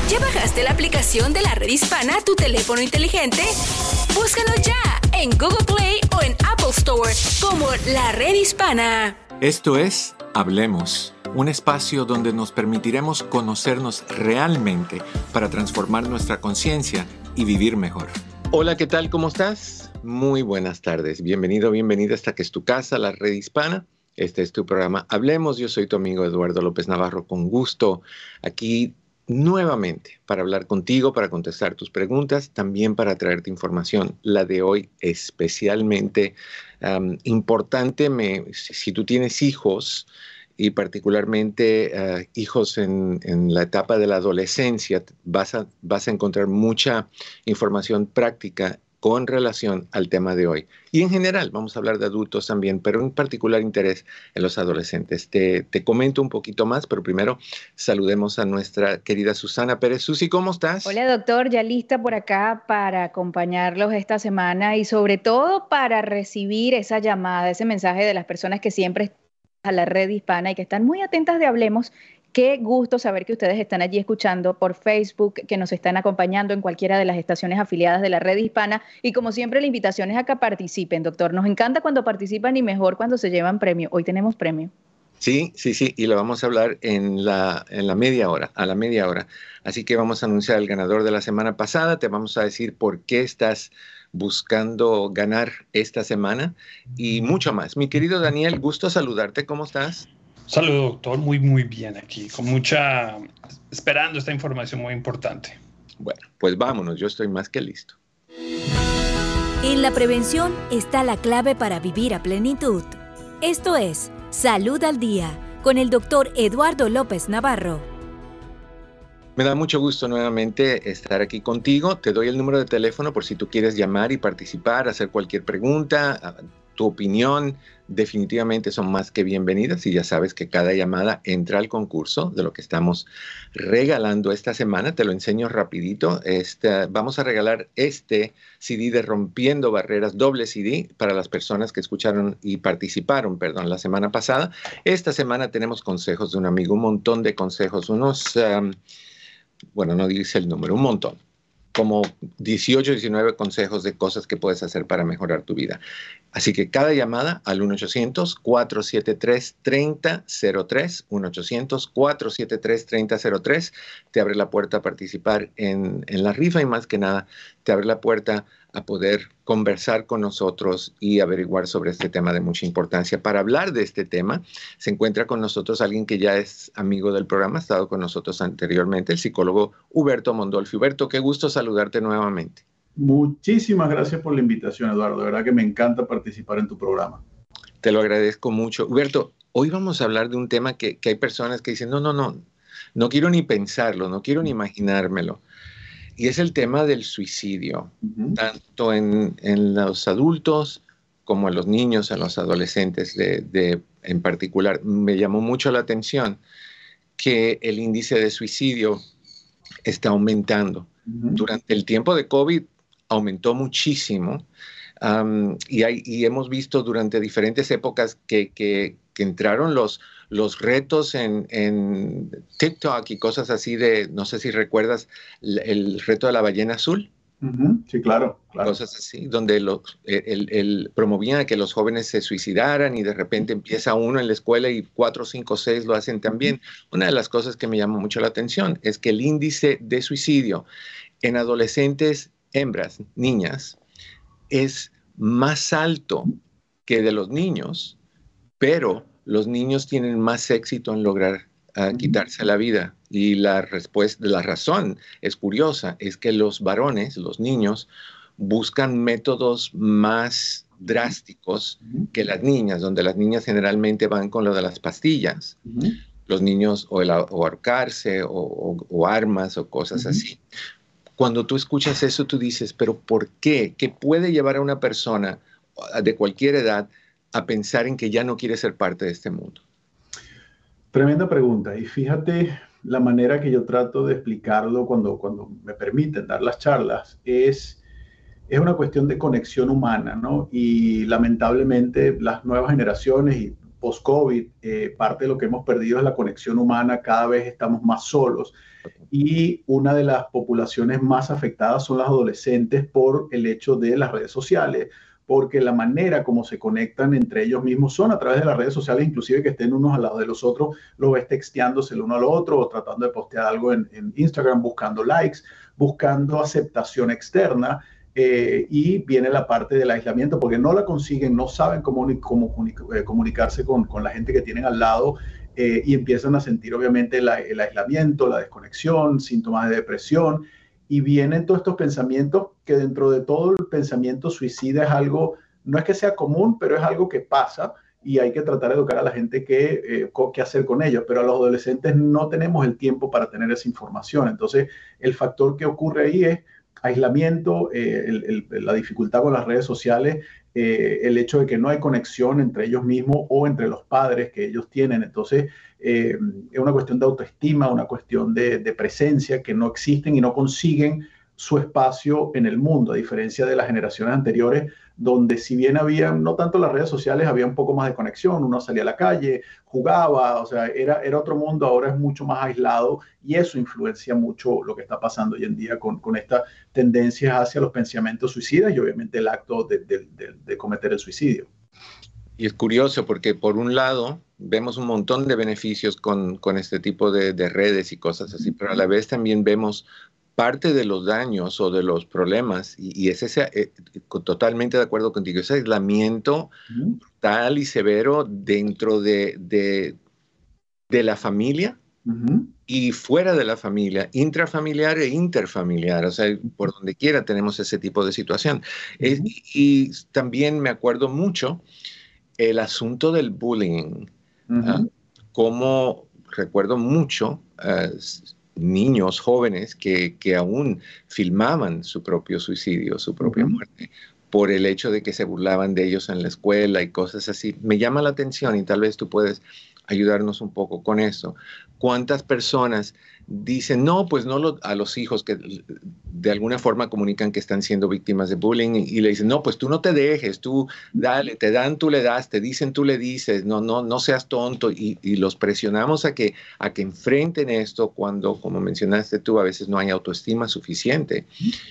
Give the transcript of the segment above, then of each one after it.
¿Ya bajaste la aplicación de la Red Hispana a tu teléfono inteligente? Búscanos ya en Google Play o en Apple Store como La Red Hispana. Esto es Hablemos, un espacio donde nos permitiremos conocernos realmente para transformar nuestra conciencia y vivir mejor. Hola, ¿qué tal? ¿Cómo estás? Muy buenas tardes. Bienvenido, bienvenida a esta que es tu casa, La Red Hispana. Este es tu programa Hablemos. Yo soy tu amigo Eduardo López Navarro, con gusto aquí nuevamente para hablar contigo, para contestar tus preguntas, también para traerte información. La de hoy especialmente importante. Si tú tienes hijos y particularmente hijos en la etapa de la adolescencia, vas a encontrar mucha información práctica con relación al tema de hoy. Y en general, vamos a hablar de adultos también, pero en particular interés en los adolescentes. Te comento un poquito más, pero primero saludemos a nuestra querida Susana Pérez. Susi, ¿cómo estás? Hola, doctor, ya lista por acá para acompañarlos esta semana y sobre todo para recibir esa llamada, ese mensaje de las personas que siempre están a la Red Hispana y que están muy atentas de Hablemos. Qué gusto saber que ustedes están allí escuchando por Facebook, que nos están acompañando en cualquiera de las estaciones afiliadas de la Red Hispana. Y como siempre, la invitación es a que participen, doctor. Nos encanta cuando participan y mejor cuando se llevan premio. Hoy tenemos premio. Sí, y lo vamos a hablar en la media hora, a la media hora. Así que vamos a anunciar al ganador de la semana pasada. Te vamos a decir por qué estás buscando ganar esta semana y mucho más. Mi querido Daniel, gusto saludarte. ¿Cómo estás? Saludos, doctor. Muy bien aquí, esperando esta información muy importante. Bueno, pues vámonos, yo estoy más que listo. En la prevención está la clave para vivir a plenitud. Esto es Salud al Día, con el doctor Eduardo López Navarro. Me da mucho gusto nuevamente estar aquí contigo. Te doy el número de teléfono por si tú quieres llamar y participar, hacer cualquier pregunta. Tu opinión definitivamente son más que bienvenidas y ya sabes que cada llamada entra al concurso de lo que estamos regalando esta semana. Te lo enseño rapidito. Vamos a regalar este CD de Rompiendo Barreras, doble CD, para las personas que escucharon y participaron, la semana pasada. Esta semana tenemos consejos de un amigo, un montón de consejos, no dice el número, un montón. Como 18, 19 consejos de cosas que puedes hacer para mejorar tu vida. Así que cada llamada al 1-800-473-3003, 1-800-473-3003, te abre la puerta a participar en la rifa y más que nada te abre la puerta a poder conversar con nosotros y averiguar sobre este tema de mucha importancia. Para hablar de este tema, se encuentra con nosotros alguien que ya es amigo del programa, ha estado con nosotros anteriormente, el psicólogo Huberto Mondolfi. Huberto, qué gusto saludarte nuevamente. Muchísimas gracias por la invitación, Eduardo. De verdad que me encanta participar en tu programa. Te lo agradezco mucho. Huberto, hoy vamos a hablar de un tema que hay personas que dicen, no quiero ni pensarlo, no quiero ni imaginármelo. Y es el tema del suicidio, tanto en los adultos como en los niños, en los adolescentes en particular. Me llamó mucho la atención que el índice de suicidio está aumentando. Durante el tiempo de COVID aumentó muchísimo y hemos visto durante diferentes épocas que entraron los retos en TikTok y cosas así no sé si recuerdas el reto de la ballena azul. Sí, claro. Cosas así, donde promovían a que los jóvenes se suicidaran y de repente empieza uno en la escuela y 4, 5, 6 lo hacen también. Una de las cosas que me llamó mucho la atención es que el índice de suicidio en adolescentes hembras, niñas, es más alto que de los niños, pero los niños tienen más éxito en lograr quitarse la vida. Y la razón es curiosa, es que los varones, los niños, buscan métodos más drásticos que las niñas, donde las niñas generalmente van con lo de las pastillas. Los niños o ahorcarse o armas o cosas así. Cuando tú escuchas eso, tú dices, ¿pero por qué? ¿Qué puede llevar a una persona de cualquier edad a pensar en que ya no quiere ser parte de este mundo? Tremenda pregunta. Y fíjate, la manera que yo trato de explicarlo cuando me permiten dar las charlas es una cuestión de conexión humana, ¿no? Y lamentablemente las nuevas generaciones, y post-COVID, parte de lo que hemos perdido es la conexión humana, cada vez estamos más solos y una de las poblaciones más afectadas son las adolescentes por el hecho de las redes sociales, porque la manera como se conectan entre ellos mismos son a través de las redes sociales, inclusive que estén unos al lado de los otros, lo ves texteándose el uno al otro o tratando de postear algo en Instagram, buscando likes, buscando aceptación externa. Y viene la parte del aislamiento, porque no la consiguen, no saben cómo comunicarse con la gente que tienen al lado y empiezan a sentir obviamente el aislamiento, la desconexión, síntomas de depresión y vienen todos estos pensamientos que dentro de todo el pensamiento suicida es algo, no es que sea común, pero es algo que pasa y hay que tratar de educar a la gente qué hacer con ellos, pero a los adolescentes no tenemos el tiempo para tener esa información. Entonces, el factor que ocurre ahí es aislamiento, la dificultad con las redes sociales, el hecho de que no hay conexión entre ellos mismos o entre los padres que ellos tienen. Entonces, es una cuestión de autoestima, una cuestión de presencia que no existen y no consiguen su espacio en el mundo, a diferencia de las generaciones anteriores, donde si bien había, no tanto las redes sociales, había un poco más de conexión, uno salía a la calle, jugaba, o sea, era otro mundo, ahora es mucho más aislado y eso influencia mucho lo que está pasando hoy en día con estas tendencias hacia los pensamientos suicidas y obviamente el acto de cometer el suicidio. Y es curioso porque por un lado vemos un montón de beneficios con este tipo de redes y cosas así, pero a la vez también vemos parte de los daños o de los problemas, y es totalmente de acuerdo contigo, ese aislamiento brutal y severo dentro de la familia y fuera de la familia, intrafamiliar e interfamiliar, o sea, por donde quiera tenemos ese tipo de situación. Y también me acuerdo mucho el asunto del bullying, como recuerdo mucho niños jóvenes que aún filmaban su propio suicidio, su propia muerte, por el hecho de que se burlaban de ellos en la escuela y cosas así. Me llama la atención y tal vez tú puedes ayudarnos un poco con eso. ¿Cuántas personas dicen, no, pues no a los hijos que de alguna forma comunican que están siendo víctimas de bullying y le dicen, no, pues tú no te dejes, tú dale, te dan, tú le das, te dicen, tú le dices, no seas tonto y los presionamos a que enfrenten esto cuando, como mencionaste tú, a veces no hay autoestima suficiente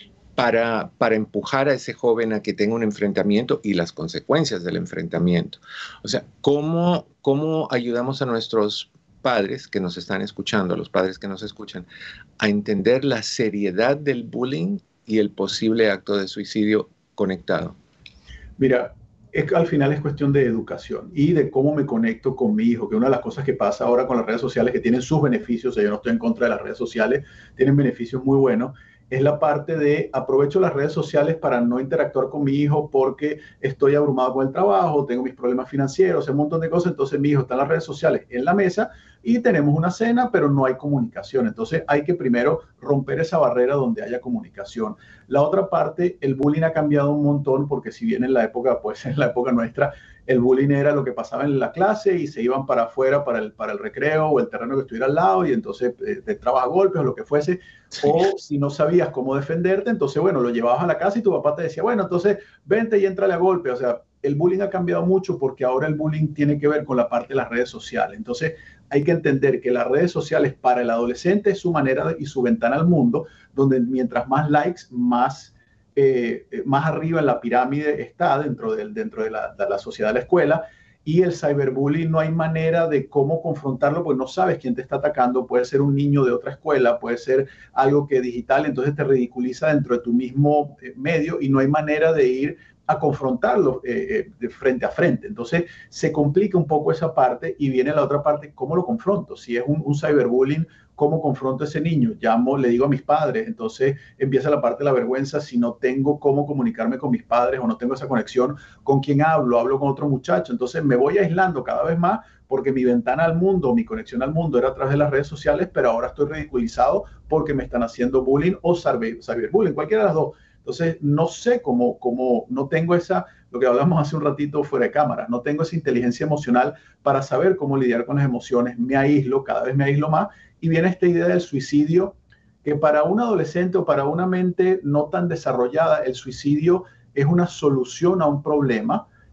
para empujar a ese joven a que tenga un enfrentamiento y las consecuencias del enfrentamiento. O sea, ¿cómo ayudamos a nuestros padres que nos están escuchando, a los padres que nos escuchan, a entender la seriedad del bullying y el posible acto de suicidio conectado? Mira, al final es cuestión de educación y de cómo me conecto con mi hijo, que una de las cosas que pasa ahora con las redes sociales, que tienen sus beneficios, yo no estoy en contra de las redes sociales, tienen beneficios muy buenos, es la parte de aprovecho las redes sociales para no interactuar con mi hijo porque estoy abrumado con el trabajo, tengo mis problemas financieros, un montón de cosas. Entonces mi hijo está en las redes sociales en la mesa y tenemos una cena, pero no hay comunicación. Entonces hay que primero romper esa barrera donde haya comunicación. La otra parte, el bullying ha cambiado un montón porque si bien en la época nuestra, el bullying era lo que pasaba en la clase y se iban para afuera, para el recreo o el terreno que estuviera al lado y entonces te entrabas a golpes o lo que fuese. Sí. O si no sabías cómo defenderte, entonces, bueno, lo llevabas a la casa y tu papá te decía, bueno, entonces vente y éntrale a golpe. O sea, el bullying ha cambiado mucho porque ahora el bullying tiene que ver con la parte de las redes sociales. Entonces, hay que entender que las redes sociales para el adolescente es su manera y su ventana al mundo, donde mientras más likes, más arriba en la pirámide está dentro de la sociedad de la escuela. Y el cyberbullying no hay manera de cómo confrontarlo porque no sabes quién te está atacando. Puede ser un niño de otra escuela, puede ser algo que es digital, entonces te ridiculiza dentro de tu mismo medio y no hay manera de ir a confrontarlo de frente a frente. Entonces se complica un poco esa parte y viene la otra parte, ¿cómo lo confronto? Si es un cyberbullying, ¿cómo confronto a ese niño? Llamo, le digo a mis padres, entonces empieza la parte de la vergüenza si no tengo cómo comunicarme con mis padres o no tengo esa conexión, ¿con quién hablo con otro muchacho? Entonces me voy aislando cada vez más porque mi ventana al mundo, mi conexión al mundo era a través de las redes sociales, pero ahora estoy ridiculizado porque me están haciendo bullying o cyberbullying, cualquiera de las dos. Entonces, no sé cómo no tengo lo que hablamos hace un ratito fuera de cámara, no tengo esa inteligencia emocional para saber cómo lidiar con las emociones, me aíslo, cada vez me aíslo más, y viene esta idea del suicidio, que para un adolescente o para una mente no tan desarrollada, el suicidio es una solución a un problema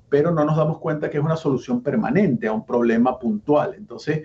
pero no nos damos cuenta que es una solución permanente a un problema puntual. Entonces,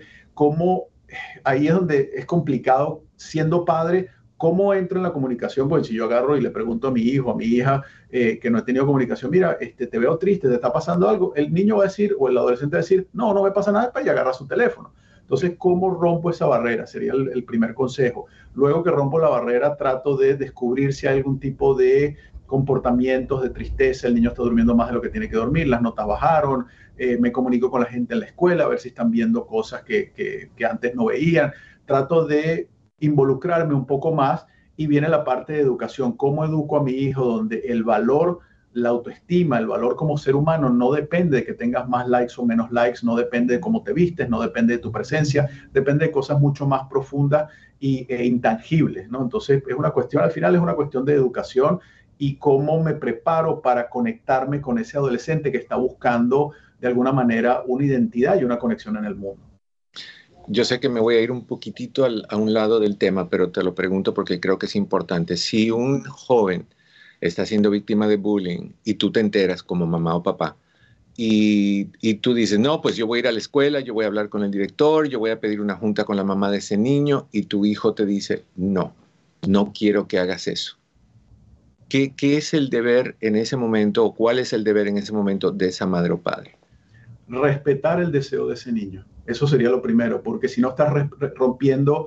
ahí es donde es complicado siendo padre. ¿Cómo entro en la comunicación? Pues si yo agarro y le pregunto a mi hijo, a mi hija, que no he tenido comunicación, mira, te veo triste, ¿te está pasando algo? El niño va a decir, o el adolescente va a decir, no, no me pasa nada, y agarra su teléfono. Entonces, ¿cómo rompo esa barrera? Sería el primer consejo. Luego que rompo la barrera, trato de descubrir si hay algún tipo de comportamientos de tristeza, el niño está durmiendo más de lo que tiene que dormir, las notas bajaron, me comunico con la gente en la escuela, a ver si están viendo cosas que antes no veían. Trato de involucrarme un poco más y viene la parte de educación. ¿Cómo educo a mi hijo? Donde el valor, la autoestima, el valor como ser humano no depende de que tengas más likes o menos likes, no depende de cómo te vistes, no depende de tu presencia, depende de cosas mucho más profundas e intangibles, ¿no? Entonces es una cuestión, al final es una cuestión de educación y cómo me preparo para conectarme con ese adolescente que está buscando de alguna manera una identidad y una conexión en el mundo. Yo sé que me voy a ir un poquitito a un lado del tema, pero te lo pregunto porque creo que es importante. Si un joven está siendo víctima de bullying y tú te enteras como mamá o papá y tú dices, no, pues yo voy a ir a la escuela, yo voy a hablar con el director, yo voy a pedir una junta con la mamá de ese niño y tu hijo te dice, no quiero que hagas eso. ¿Qué es el deber en ese momento o cuál es el deber en ese momento de esa madre o padre? Respetar el deseo de ese niño. Eso sería lo primero, porque si no estás rompiendo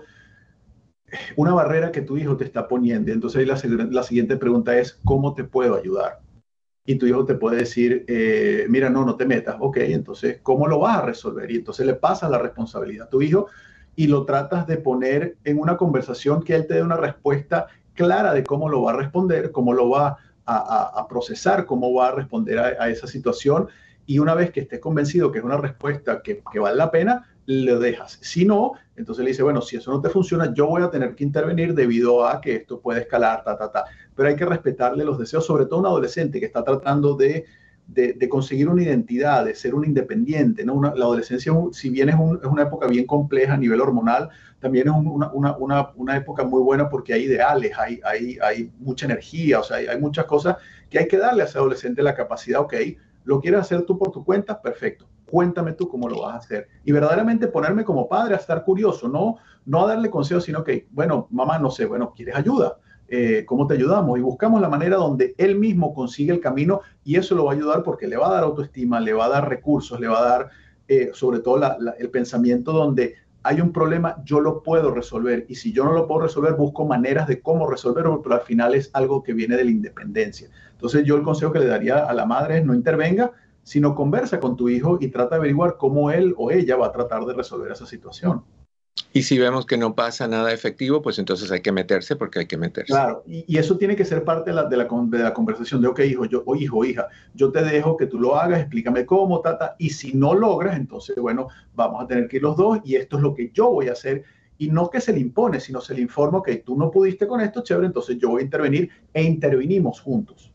una barrera que tu hijo te está poniendo. Entonces ahí la siguiente pregunta es, ¿cómo te puedo ayudar? Y tu hijo te puede decir, mira, no te metas. Ok, entonces, ¿cómo lo vas a resolver? Y entonces le pasas la responsabilidad a tu hijo y lo tratas de poner en una conversación que él te dé una respuesta clara de cómo lo va a responder, cómo lo va a procesar, cómo va a responder a esa situación. Y una vez que estés convencido que es una respuesta que vale la pena, le dejas. Si no, entonces le dice, bueno, si eso no te funciona, yo voy a tener que intervenir debido a que esto puede escalar, Pero hay que respetarle los deseos, sobre todo a un adolescente que está tratando de conseguir una identidad, de ser un independiente, ¿no? La adolescencia, si bien es una época bien compleja a nivel hormonal, también es una época muy buena porque hay ideales, hay mucha energía, o sea, hay muchas cosas que hay que darle a ese adolescente la capacidad, ok, ¿lo quieres hacer tú por tu cuenta? Perfecto. Cuéntame tú cómo lo vas a hacer. Y verdaderamente ponerme como padre a estar curioso, no a darle consejos, sino que, bueno, mamá, no sé, bueno, ¿quieres ayuda? ¿Cómo te ayudamos? Y buscamos la manera donde él mismo consigue el camino y eso lo va a ayudar porque le va a dar autoestima, le va a dar recursos, le va a dar sobre todo el pensamiento donde hay un problema, yo lo puedo resolver y si yo no lo puedo resolver, busco maneras de cómo resolverlo, pero al final es algo que viene de la independencia. Entonces yo el consejo que le daría a la madre es no intervenga, sino conversa con tu hijo y trata de averiguar cómo él o ella va a tratar de resolver esa situación. Y si vemos que no pasa nada efectivo, pues entonces hay que meterse porque hay que meterse. Claro, y eso tiene que ser parte de la conversación de, ok, hijo, hija, yo te dejo que tú lo hagas, explícame cómo, y si no logras, entonces, bueno, vamos a tener que ir los dos y esto es lo que yo voy a hacer. Y no que se le impone, sino se le informa, ok, tú no pudiste con esto, chévere, entonces yo voy a intervenir e intervinimos juntos.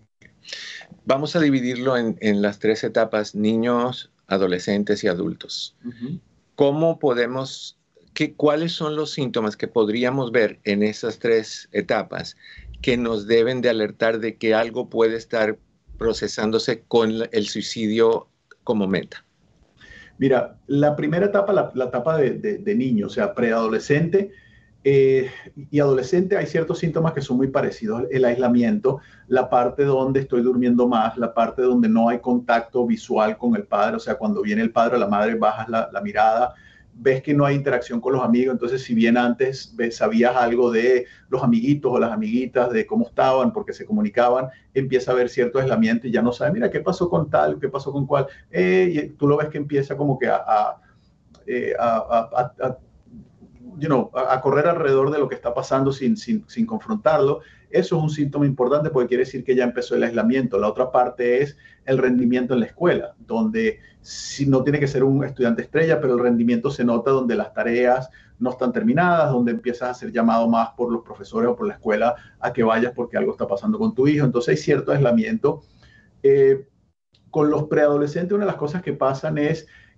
Vamos a dividirlo en las 3 etapas, niños, adolescentes y adultos. Uh-huh. ¿Cómo podemos... ¿Cuáles son los síntomas que podríamos ver en esas 3 etapas que nos deben de alertar de que algo puede estar procesándose con el suicidio como meta? Mira, la primera etapa, la etapa de niño, o sea, preadolescente y adolescente, hay ciertos síntomas que son muy parecidos. El aislamiento, la parte donde estoy durmiendo más, la parte donde no hay contacto visual con el padre, o sea, cuando viene el padre o la madre, bajas la mirada, ves que no hay interacción con los amigos, entonces si bien antes sabías algo de los amiguitos o las amiguitas, de cómo estaban, porque se comunicaban, empieza a haber cierto aislamiento y ya no sabes, mira, ¿qué pasó con tal? ¿Qué pasó con cual? Y tú lo ves que empieza como que a correr alrededor de lo que está pasando sin confrontarlo. Eso es un síntoma importante porque quiere decir que ya empezó el aislamiento. La otra parte es el rendimiento en la escuela, donde si no tiene que ser un estudiante estrella, pero el rendimiento se nota donde las tareas no están terminadas, donde empiezas a ser llamado más por los profesores o por la escuela a que vayas porque algo está pasando con tu hijo. Entonces hay cierto aislamiento. Con los preadolescentes, una de las cosas que pasan es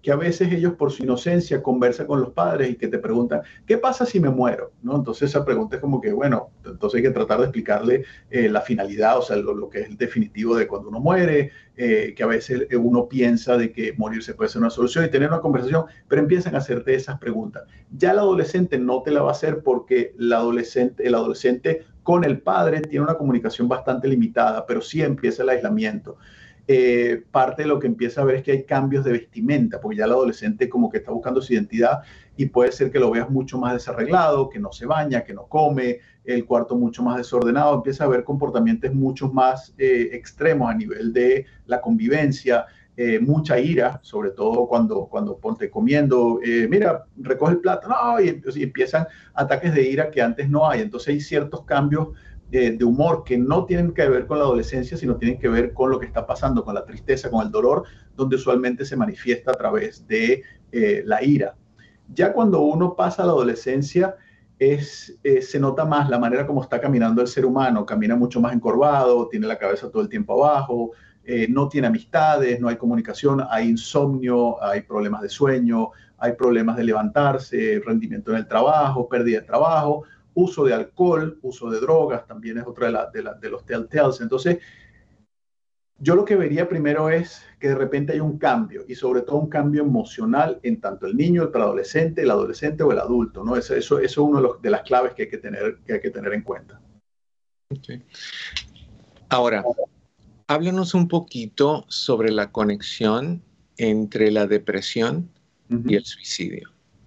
que a veces ellos por su inocencia conversan con los padres y que te preguntan, ¿qué pasa si me muero? ¿No? Entonces esa pregunta es como que, bueno, entonces hay que tratar de explicarle la finalidad, o sea, lo que es el definitivo de cuando uno muere, que a veces uno piensa de que morirse puede ser una solución y tener una conversación, pero empiezan a hacerte esas preguntas. Ya el adolescente no te la va a hacer porque el adolescente con el padre tiene una comunicación bastante limitada, pero sí empieza el aislamiento. Parte de lo que empieza a ver es que hay cambios de vestimenta, porque ya el adolescente como que está buscando su identidad y puede ser que lo veas mucho más desarreglado, que no se baña, que no come, el cuarto mucho más desordenado, empieza a ver comportamientos mucho más extremos a nivel de la convivencia, mucha ira, sobre todo cuando ponte comiendo, mira, recoge el plato, no, y empiezan ataques de ira que antes no hay. Entonces hay ciertos cambios de humor que no tienen que ver con la adolescencia, sino tienen que ver con lo que está pasando, con la tristeza, con el dolor, donde usualmente se manifiesta a través de la ira. Ya cuando uno pasa a la adolescencia, se nota más la manera como está caminando el ser humano. Camina mucho más encorvado, tiene la cabeza todo el tiempo abajo, no tiene amistades, no hay comunicación, hay insomnio, hay problemas de sueño, hay problemas de levantarse, rendimiento en el trabajo, pérdida de trabajo, uso de alcohol, uso de drogas, también es otra de los telltales. Entonces, yo lo que vería primero es que de repente hay un cambio, y sobre todo un cambio emocional en tanto el niño, el preadolescente, el adolescente o el adulto, ¿no? Eso es una de las claves que hay que tener en cuenta. Okay. Ahora, háblanos un poquito sobre la conexión entre la depresión y el suicidio.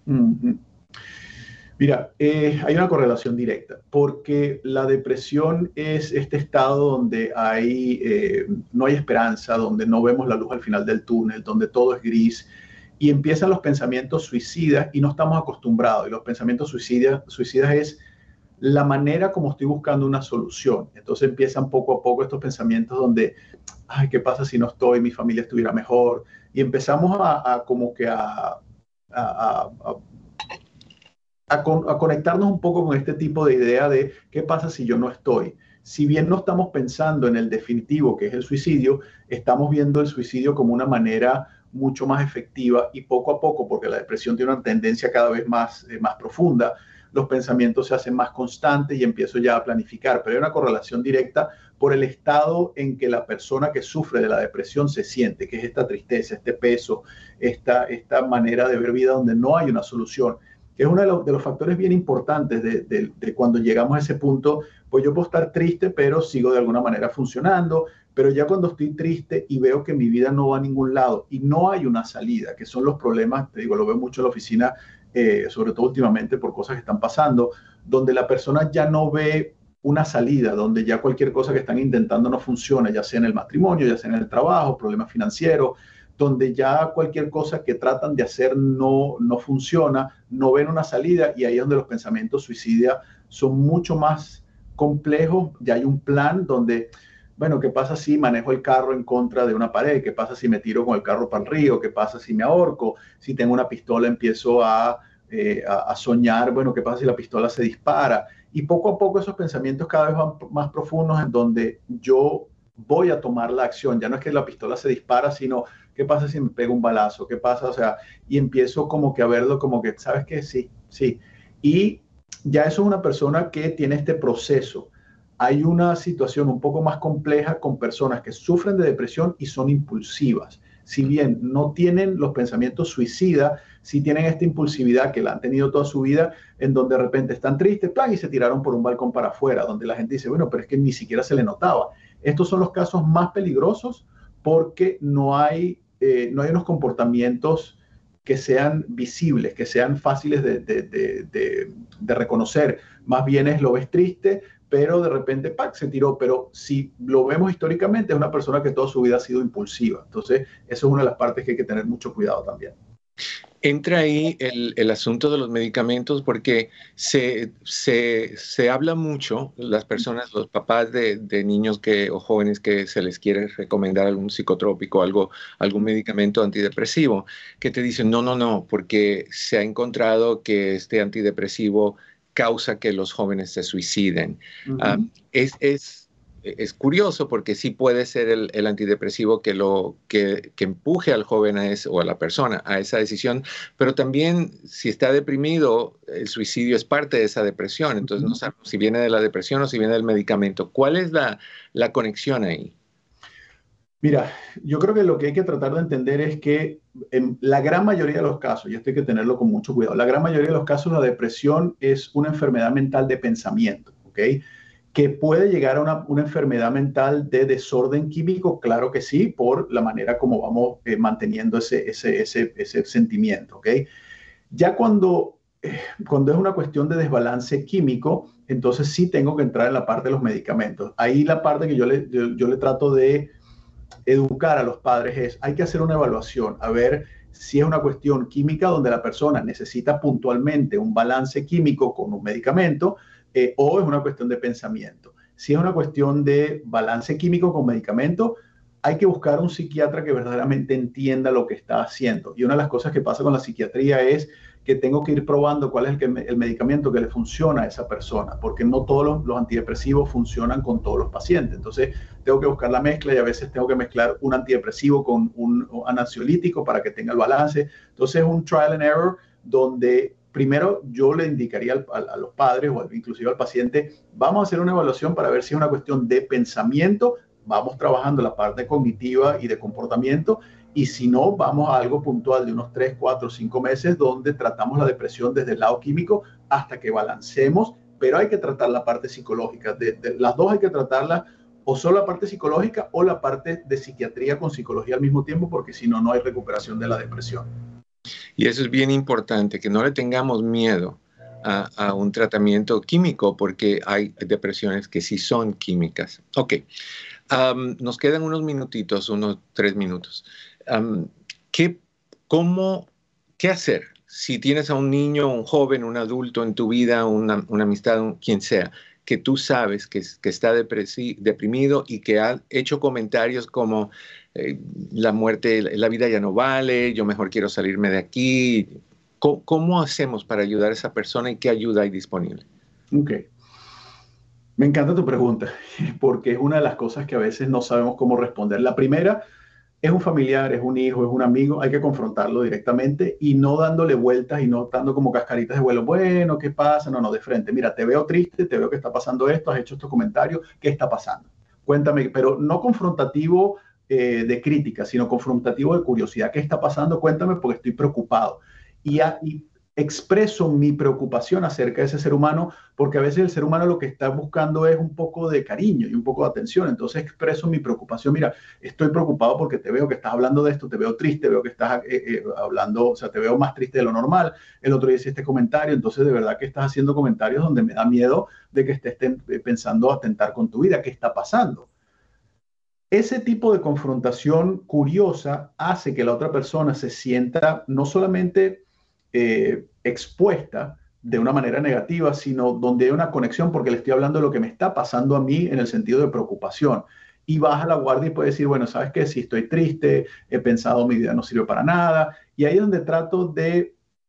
Mira, hay una correlación directa, porque la depresión es este estado donde no hay esperanza, donde no vemos la luz al final del túnel, donde todo es gris, y empiezan los pensamientos suicidas y no estamos acostumbrados. Y los pensamientos suicidas es la manera como estoy buscando una solución. Entonces empiezan poco a poco estos pensamientos donde, ay, ¿qué pasa si no estoy? Mi familia estuviera mejor. Y empezamos a conectarnos un poco con este tipo de idea de qué pasa si yo no estoy. Si bien no estamos pensando en el definitivo, que es el suicidio, estamos viendo el suicidio como una manera mucho más efectiva, y poco a poco, porque la depresión tiene una tendencia cada vez más profunda, los pensamientos se hacen más constantes y empiezo ya a planificar. Pero hay una correlación directa por el estado en que la persona que sufre de la depresión se siente, que es esta tristeza, este peso, esta manera de ver vida donde no hay una solución. Que es uno de los factores bien importantes de cuando llegamos a ese punto. Pues yo puedo estar triste, pero sigo de alguna manera funcionando, pero ya cuando estoy triste y veo que mi vida no va a ningún lado y no hay una salida, que son los problemas, te digo, lo veo mucho en la oficina, sobre todo últimamente por cosas que están pasando, donde la persona ya no ve una salida, donde ya cualquier cosa que están intentando no funciona, ya sea en el matrimonio, ya sea en el trabajo, problemas financieros, donde ya cualquier cosa que tratan de hacer no funciona, no ven una salida, y ahí es donde los pensamientos suicidas son mucho más complejos. Ya hay un plan donde, bueno, ¿qué pasa si manejo el carro en contra de una pared? ¿Qué pasa si me tiro con el carro para el río? ¿Qué pasa si me ahorco? Si tengo una pistola, empiezo a soñar, bueno, ¿qué pasa si la pistola se dispara? Y poco a poco esos pensamientos cada vez van más profundos, en donde yo voy a tomar la acción. Ya no es que la pistola se dispara, sino ¿qué pasa si me pego un balazo? ¿Qué pasa? O sea, y empiezo como que a verlo como que, ¿sabes qué? Sí. Y ya eso es una persona que tiene este proceso. Hay una situación un poco más compleja con personas que sufren de depresión y son impulsivas. Si bien no tienen los pensamientos suicidas, sí tienen esta impulsividad que la han tenido toda su vida, en donde de repente están tristes, ¡plan!, y se tiraron por un balcón para afuera, donde la gente dice, bueno, pero es que ni siquiera se le notaba. Estos son los casos más peligrosos, porque no hay unos comportamientos que sean visibles, que sean fáciles de reconocer. Más bien lo ves triste, pero de repente ¡pac!, se tiró. Pero si lo vemos históricamente, es una persona que toda su vida ha sido impulsiva. Entonces, eso es una de las partes que hay que tener mucho cuidado también. Entra ahí el asunto de los medicamentos, porque se habla mucho, las personas, los papás de niños o jóvenes que se les quiere recomendar algún psicotrópico, algún medicamento antidepresivo, que te dicen no, porque se ha encontrado que este antidepresivo causa que los jóvenes se suiciden. es curioso porque sí puede ser el antidepresivo que empuje al joven o a la persona a esa decisión, pero también si está deprimido, el suicidio es parte de esa depresión. Entonces no sabemos si viene de la depresión o si viene del medicamento. ¿Cuál es la conexión ahí? Mira, yo creo que lo que hay que tratar de entender es que en la gran mayoría de los casos, y esto hay que tenerlo con mucho cuidado, la gran mayoría de los casos la depresión es una enfermedad mental de pensamiento, ¿ok? Que puede llegar a una enfermedad mental de desorden químico, claro que sí, por la manera como vamos manteniendo ese sentimiento, ¿ok? Ya cuando es una cuestión de desbalance químico, entonces sí tengo que entrar en la parte de los medicamentos. Ahí la parte que yo le trato de educar a los padres es, hay que hacer una evaluación, a ver si es una cuestión química donde la persona necesita puntualmente un balance químico con un medicamento, o es una cuestión de pensamiento. Si es una cuestión de balance químico con medicamento, hay que buscar un psiquiatra que verdaderamente entienda lo que está haciendo. Y una de las cosas que pasa con la psiquiatría es que tengo que ir probando cuál es el medicamento que le funciona a esa persona, porque no todos los antidepresivos funcionan con todos los pacientes. Entonces, tengo que buscar la mezcla y a veces tengo que mezclar un antidepresivo con un ansiolítico para que tenga el balance. Entonces, es un trial and error donde primero yo le indicaría a los padres o inclusive al paciente, vamos a hacer una evaluación para ver si es una cuestión de pensamiento, vamos trabajando la parte cognitiva y de comportamiento, y si no, vamos a algo puntual de unos 3, 4, 5 meses donde tratamos la depresión desde el lado químico hasta que balancemos, pero hay que tratar la parte psicológica. De las dos hay que tratarla, o solo la parte psicológica o la parte de psiquiatría con psicología al mismo tiempo, porque si no, no hay recuperación de la depresión. Y eso es bien importante, que no le tengamos miedo a un tratamiento químico, porque hay depresiones que sí son químicas. Ok, nos quedan unos minutitos, unos 3 minutos. ¿Qué hacer si tienes a un niño, un joven, un adulto en tu vida, una amistad, quien sea, que tú sabes que está deprimido y que ha hecho comentarios como la muerte, la vida ya no vale, yo mejor quiero salirme de aquí? ¿Cómo hacemos para ayudar a esa persona y qué ayuda hay disponible? Ok. Me encanta tu pregunta, porque es una de las cosas que a veces no sabemos cómo responder. La primera, es un familiar, es un hijo, es un amigo, hay que confrontarlo directamente y no dándole vueltas y no dando como cascaritas de vuelo. Bueno, ¿qué pasa? No, de frente. Mira, te veo triste, te veo que está pasando esto, has hecho estos comentarios, ¿qué está pasando? Cuéntame, pero no confrontativo de crítica, sino confrontativo de curiosidad. ¿Qué está pasando? Cuéntame porque estoy preocupado. Y expreso mi preocupación acerca de ese ser humano, porque a veces el ser humano lo que está buscando es un poco de cariño y un poco de atención. Entonces expreso mi preocupación. Mira, estoy preocupado porque te veo que estás hablando de esto, te veo triste, veo que estás hablando, o sea, te veo más triste de lo normal. El otro día hice este comentario, entonces de verdad que estás haciendo comentarios donde me da miedo de que estés pensando atentar con tu vida. ¿Qué está pasando? Ese tipo de confrontación curiosa hace que la otra persona se sienta no solamente expuesta de una manera negativa, sino donde hay una conexión porque le estoy hablando de lo que me está pasando a mí en el sentido de preocupación. Y baja la guardia y puede decir, bueno, ¿sabes qué? Si estoy triste, he pensado mi vida no sirve para nada. Y ahí es donde trato de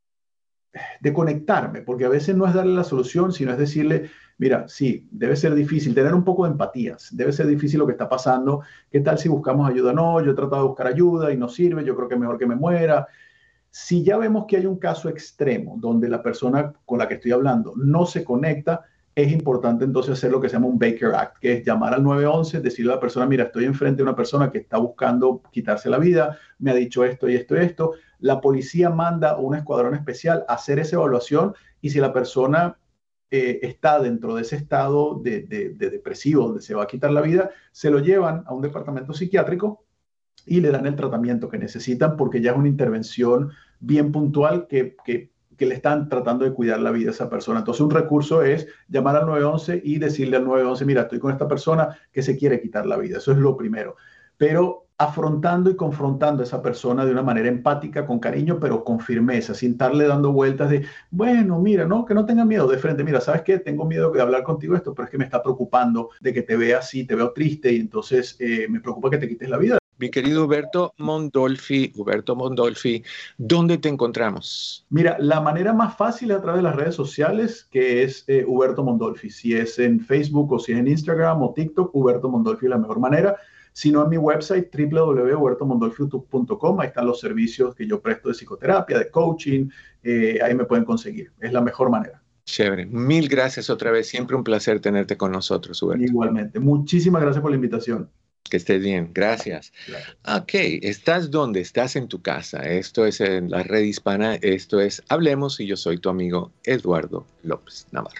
conectarme, porque a veces no es darle la solución, sino es decirle, mira, sí, debe ser difícil, tener un poco de empatías, debe ser difícil lo que está pasando. ¿Qué tal si buscamos ayuda? No, yo he tratado de buscar ayuda y no sirve, yo creo que es mejor que me muera. Si ya vemos que hay un caso extremo donde la persona con la que estoy hablando no se conecta, es importante entonces hacer lo que se llama un Baker Act, que es llamar al 911, decirle a la persona, mira, estoy enfrente de una persona que está buscando quitarse la vida, me ha dicho esto y esto y esto. La policía manda a un escuadrón especial a hacer esa evaluación y si la persona está dentro de ese estado de depresivo donde se va a quitar la vida, se lo llevan a un departamento psiquiátrico y le dan el tratamiento que necesitan porque ya es una intervención bien puntual que le están tratando de cuidar la vida a esa persona. Entonces un recurso es llamar al 911 y decirle al 911, mira, estoy con esta persona que se quiere quitar la vida. Eso es lo primero. Pero afrontando y confrontando a esa persona de una manera empática, con cariño, pero con firmeza, sin estarle dando vueltas de, bueno, mira, no, que no tenga miedo de frente. Mira, ¿sabes qué? Tengo miedo de hablar contigo esto, pero es que me está preocupando de que te vea así, te veo triste y entonces me preocupa que te quites la vida. Mi querido Huberto Mondolfi, ¿dónde te encontramos? Mira, la manera más fácil es a través de las redes sociales, que es Huberto Mondolfi. Si es en Facebook o si es en Instagram o TikTok, Huberto Mondolfi es la mejor manera. Si no, en mi website www.hubertomondolfi.com, ahí están los servicios que yo presto de psicoterapia, de coaching, ahí me pueden conseguir. Es la mejor manera. Chévere. Mil gracias otra vez. Siempre un placer tenerte con nosotros, Huberto. Igualmente. Muchísimas gracias por la invitación. Que estés bien. Gracias. Ok. ¿Estás dónde? Estás en tu casa. Esto es en la Red Hispana. Esto es Hablemos y yo soy tu amigo Eduardo López Navarro.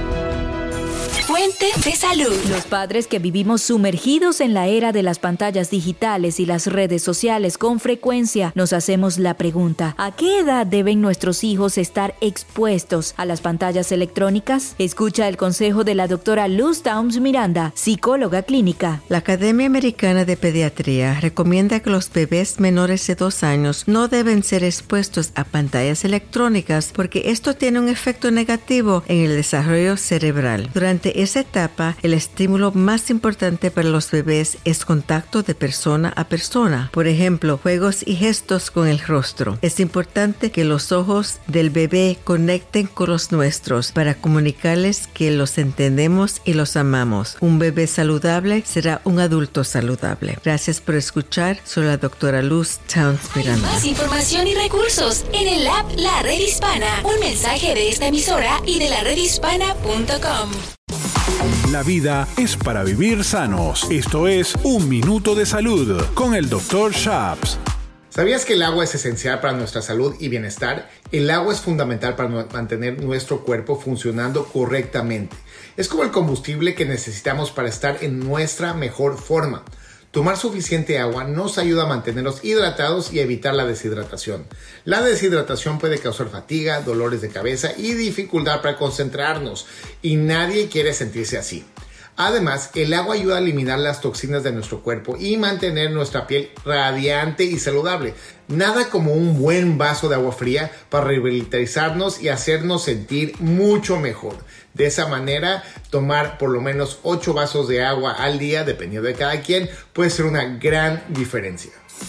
Fuente de salud. Los padres que vivimos sumergidos en la era de las pantallas digitales y las redes sociales con frecuencia nos hacemos la pregunta: ¿a qué edad deben nuestros hijos estar expuestos a las pantallas electrónicas? Escucha el consejo de la doctora Luz Downs Miranda, psicóloga clínica. La Academia Americana de Pediatría recomienda que los bebés menores de 2 años no deben ser expuestos a pantallas electrónicas porque esto tiene un efecto negativo en el desarrollo cerebral. Durante esa etapa, el estímulo más importante para los bebés es contacto de persona a persona. Por ejemplo, juegos y gestos con el rostro. Es importante que los ojos del bebé conecten con los nuestros para comunicarles que los entendemos y los amamos. Un bebé saludable será un adulto saludable. Gracias por escuchar. Soy la doctora Luz Downs Miranda. Más información y recursos en el app La Red Hispana. Un mensaje de esta emisora y de laredhispana.com. La vida es para vivir sanos. Esto es Un Minuto de Salud con el Dr. Shaps. ¿Sabías que el agua es esencial para nuestra salud y bienestar? El agua es fundamental para mantener nuestro cuerpo funcionando correctamente. Es como el combustible que necesitamos para estar en nuestra mejor forma. Tomar suficiente agua nos ayuda a mantenernos hidratados y a evitar la deshidratación. La deshidratación puede causar fatiga, dolores de cabeza y dificultad para concentrarnos, y nadie quiere sentirse así. Además, el agua ayuda a eliminar las toxinas de nuestro cuerpo y mantener nuestra piel radiante y saludable. Nada como un buen vaso de agua fría para revitalizarnos y hacernos sentir mucho mejor. De esa manera, tomar por lo menos 8 vasos de agua al día, dependiendo de cada quien, puede ser una gran diferencia.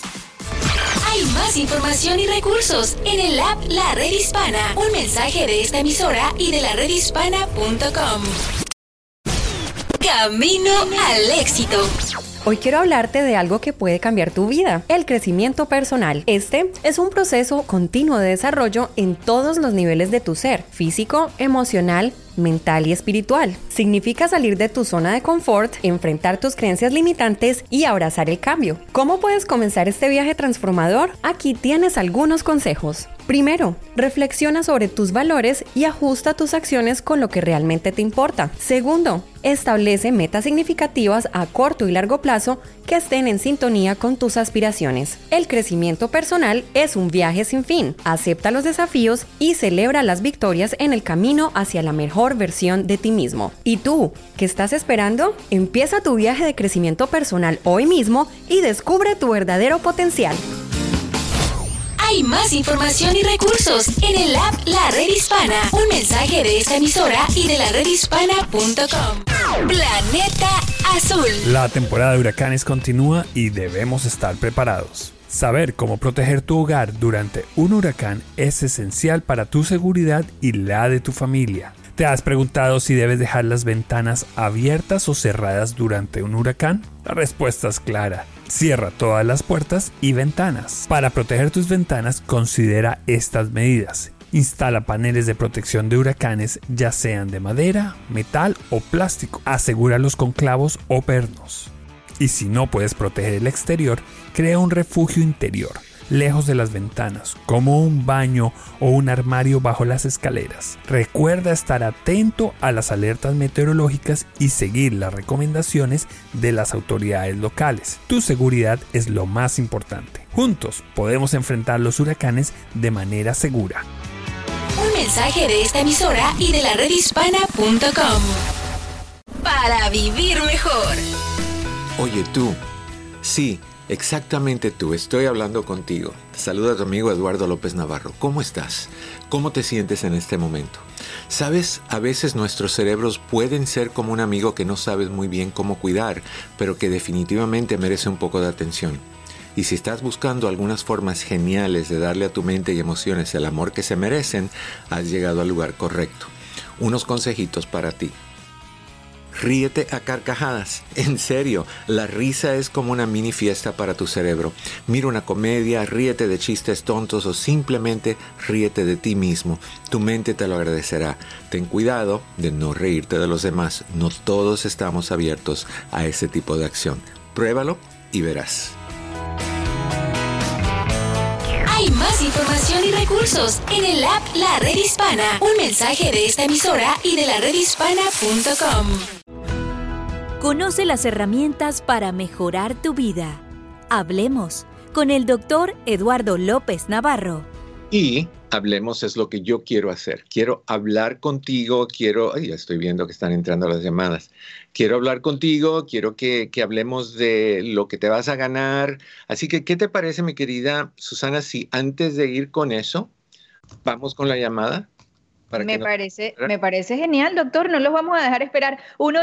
Hay más información y recursos en el app La Red Hispana. Un mensaje de esta emisora y de laredhispana.com. Camino al éxito. Hoy quiero hablarte de algo que puede cambiar tu vida: el crecimiento personal. Este es un proceso continuo de desarrollo en todos los niveles de tu ser: físico, emocional, mental y espiritual. Significa salir de tu zona de confort, enfrentar tus creencias limitantes y abrazar el cambio. ¿Cómo puedes comenzar este viaje transformador? Aquí tienes algunos consejos. Primero, reflexiona sobre tus valores y ajusta tus acciones con lo que realmente te importa. Segundo, establece metas significativas a corto y largo plazo que estén en sintonía con tus aspiraciones. El crecimiento personal es un viaje sin fin. Acepta los desafíos y celebra las victorias en el camino hacia la mejor versión de ti mismo. ¿Y tú? ¿Qué estás esperando? Empieza tu viaje de crecimiento personal hoy mismo y descubre tu verdadero potencial. Hay más información y recursos en el app La Red Hispana. Un mensaje de esta emisora y de laredhispana.com. Planeta Azul. La temporada de huracanes continúa y debemos estar preparados. Saber cómo proteger tu hogar durante un huracán es esencial para tu seguridad y la de tu familia. ¿Te has preguntado si debes dejar las ventanas abiertas o cerradas durante un huracán? La respuesta es clara. Cierra todas las puertas y ventanas. Para proteger tus ventanas, considera estas medidas. Instala paneles de protección de huracanes, ya sean de madera, metal o plástico. Asegúralos con clavos o pernos. Y si no puedes proteger el exterior, crea un refugio interior, lejos de las ventanas, como un baño o un armario bajo las escaleras. Recuerda estar atento a las alertas meteorológicas y seguir las recomendaciones de las autoridades locales. Tu seguridad es lo más importante. Juntos podemos enfrentar los huracanes de manera segura. Un mensaje de esta emisora y de laredhispana.com. Para vivir mejor. Oye tú, sí, exactamente tú, estoy hablando contigo. Te saluda tu amigo Eduardo López Navarro. ¿Cómo estás? ¿Cómo te sientes en este momento? Sabes, a veces nuestros cerebros pueden ser como un amigo que no sabes muy bien cómo cuidar, pero que definitivamente merece un poco de atención. Y si estás buscando algunas formas geniales de darle a tu mente y emociones el amor que se merecen, has llegado al lugar correcto. Unos consejitos para ti. Ríete a carcajadas. En serio, la risa es como una mini fiesta para tu cerebro. Mira una comedia, ríete de chistes tontos o simplemente ríete de ti mismo. Tu mente te lo agradecerá. Ten cuidado de no reírte de los demás. No todos estamos abiertos a ese tipo de acción. Pruébalo y verás. Hay más información y recursos en el app La Red Hispana. Un mensaje de esta emisora y de laredhispana.com. Conoce las herramientas para mejorar tu vida. Hablemos con el doctor Eduardo López Navarro. Y hablemos es lo que yo quiero hacer. Quiero hablar contigo, ya estoy viendo que están entrando las llamadas. Quiero hablar contigo, quiero que hablemos de lo que te vas a ganar. Así que, ¿qué te parece, mi querida Susana, si antes de ir con eso, vamos con la llamada? Me parece genial, doctor. No los vamos a dejar esperar.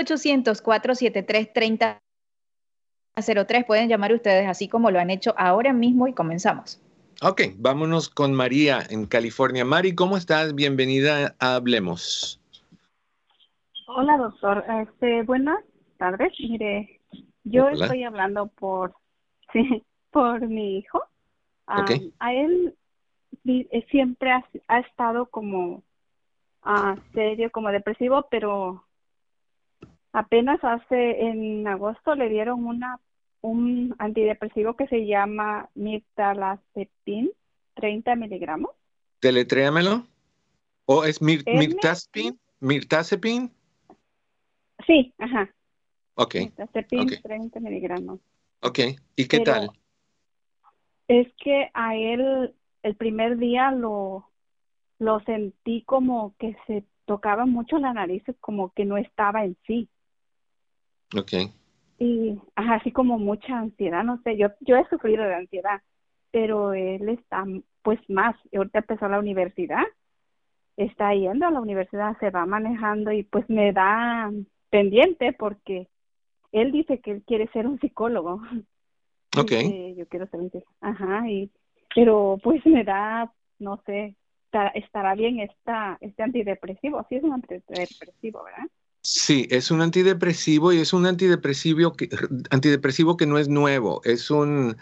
1-800-473-3003. Pueden llamar ustedes así como lo han hecho ahora mismo y comenzamos. Ok, vámonos con María en California. Mari, ¿cómo estás? Bienvenida a Hablemos. Hola, doctor. Buenas tardes. Mire, yo Hola. estoy hablando por mi hijo. Okay. A él siempre ha estado como serio, como depresivo, pero apenas en agosto le dieron un antidepresivo que se llama mirtazapine, 30 miligramos. Deletréamelo. ¿O es mirtazapine? ¿Mirtazapine? Sí, ajá. Ok. Mirtazapine, Okay. 30 miligramos. Ok. ¿Y qué tal? Es que a él el primer día lo sentí como que se tocaba mucho la nariz, como que no estaba en sí. Ok. Y así como mucha ansiedad, no sé, yo he sufrido de ansiedad, pero él está pues más. Ahorita empezó la universidad, está yendo a la universidad, se va manejando y pues me da pendiente porque él dice que él quiere ser un psicólogo. Ok. Dice, yo quiero ser un psicólogo. Ajá, pero pues me da, no sé, estará bien este antidepresivo. Sí, es un antidepresivo, ¿verdad? Sí, es un antidepresivo y es un antidepresivo que no es nuevo. Es el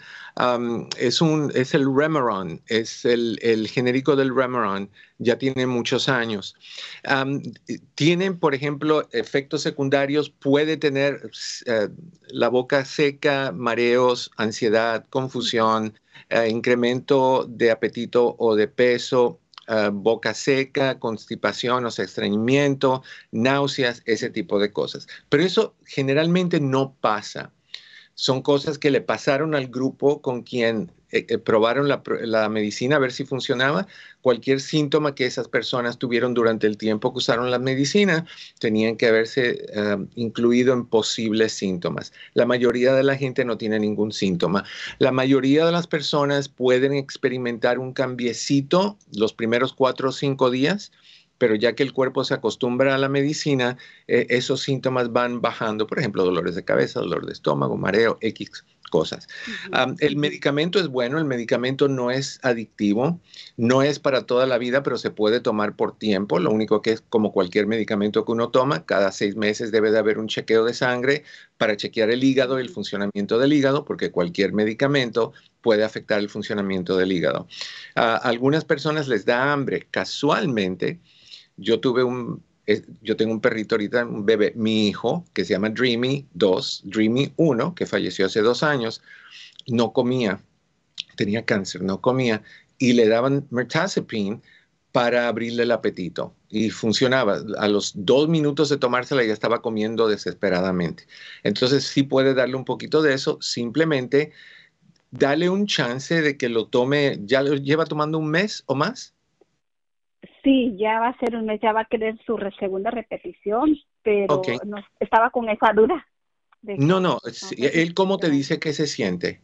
Remeron, es el genérico del Remeron. Ya tiene muchos años. Tienen, por ejemplo, efectos secundarios. Puede tener la boca seca, mareos, ansiedad, confusión, incremento de apetito o de peso, boca seca, constipación o sea, estreñimiento, náuseas, ese tipo de cosas. Pero eso generalmente no pasa. Son cosas que le pasaron al grupo con quien probaron la medicina a ver si funcionaba. Cualquier síntoma que esas personas tuvieron durante el tiempo que usaron la medicina tenían que haberse incluido en posibles síntomas. La mayoría de la gente no tiene ningún síntoma. La mayoría de las personas pueden experimentar un cambiecito los primeros 4 o 5 días, pero ya que el cuerpo se acostumbra a la medicina, esos síntomas van bajando. Por ejemplo, dolores de cabeza, dolor de estómago, mareo, X cosas. El medicamento es bueno, el medicamento no es adictivo, no es para toda la vida, pero se puede tomar por tiempo. Lo único que es como cualquier medicamento que uno toma, cada 6 meses debe de haber un chequeo de sangre para chequear el hígado y el funcionamiento del hígado, porque cualquier medicamento puede afectar el funcionamiento del hígado. A algunas personas les da hambre. Casualmente, yo tengo un perrito ahorita, un bebé, mi hijo, que se llama Dreamy 2, Dreamy 1, que falleció hace 2 años, no comía, tenía cáncer, no comía, y le daban mirtazapine para abrirle el apetito, y funcionaba. A los 2 minutos de tomársela ya estaba comiendo desesperadamente. Entonces sí puede darle un poquito de eso, simplemente dale un chance de que lo tome. ¿Ya lo lleva tomando un mes o más? Sí, ya va a ser un mes, ya va a querer su segunda repetición, pero Okay. no, estaba con esa duda. No, ¿él cómo te dice que se siente?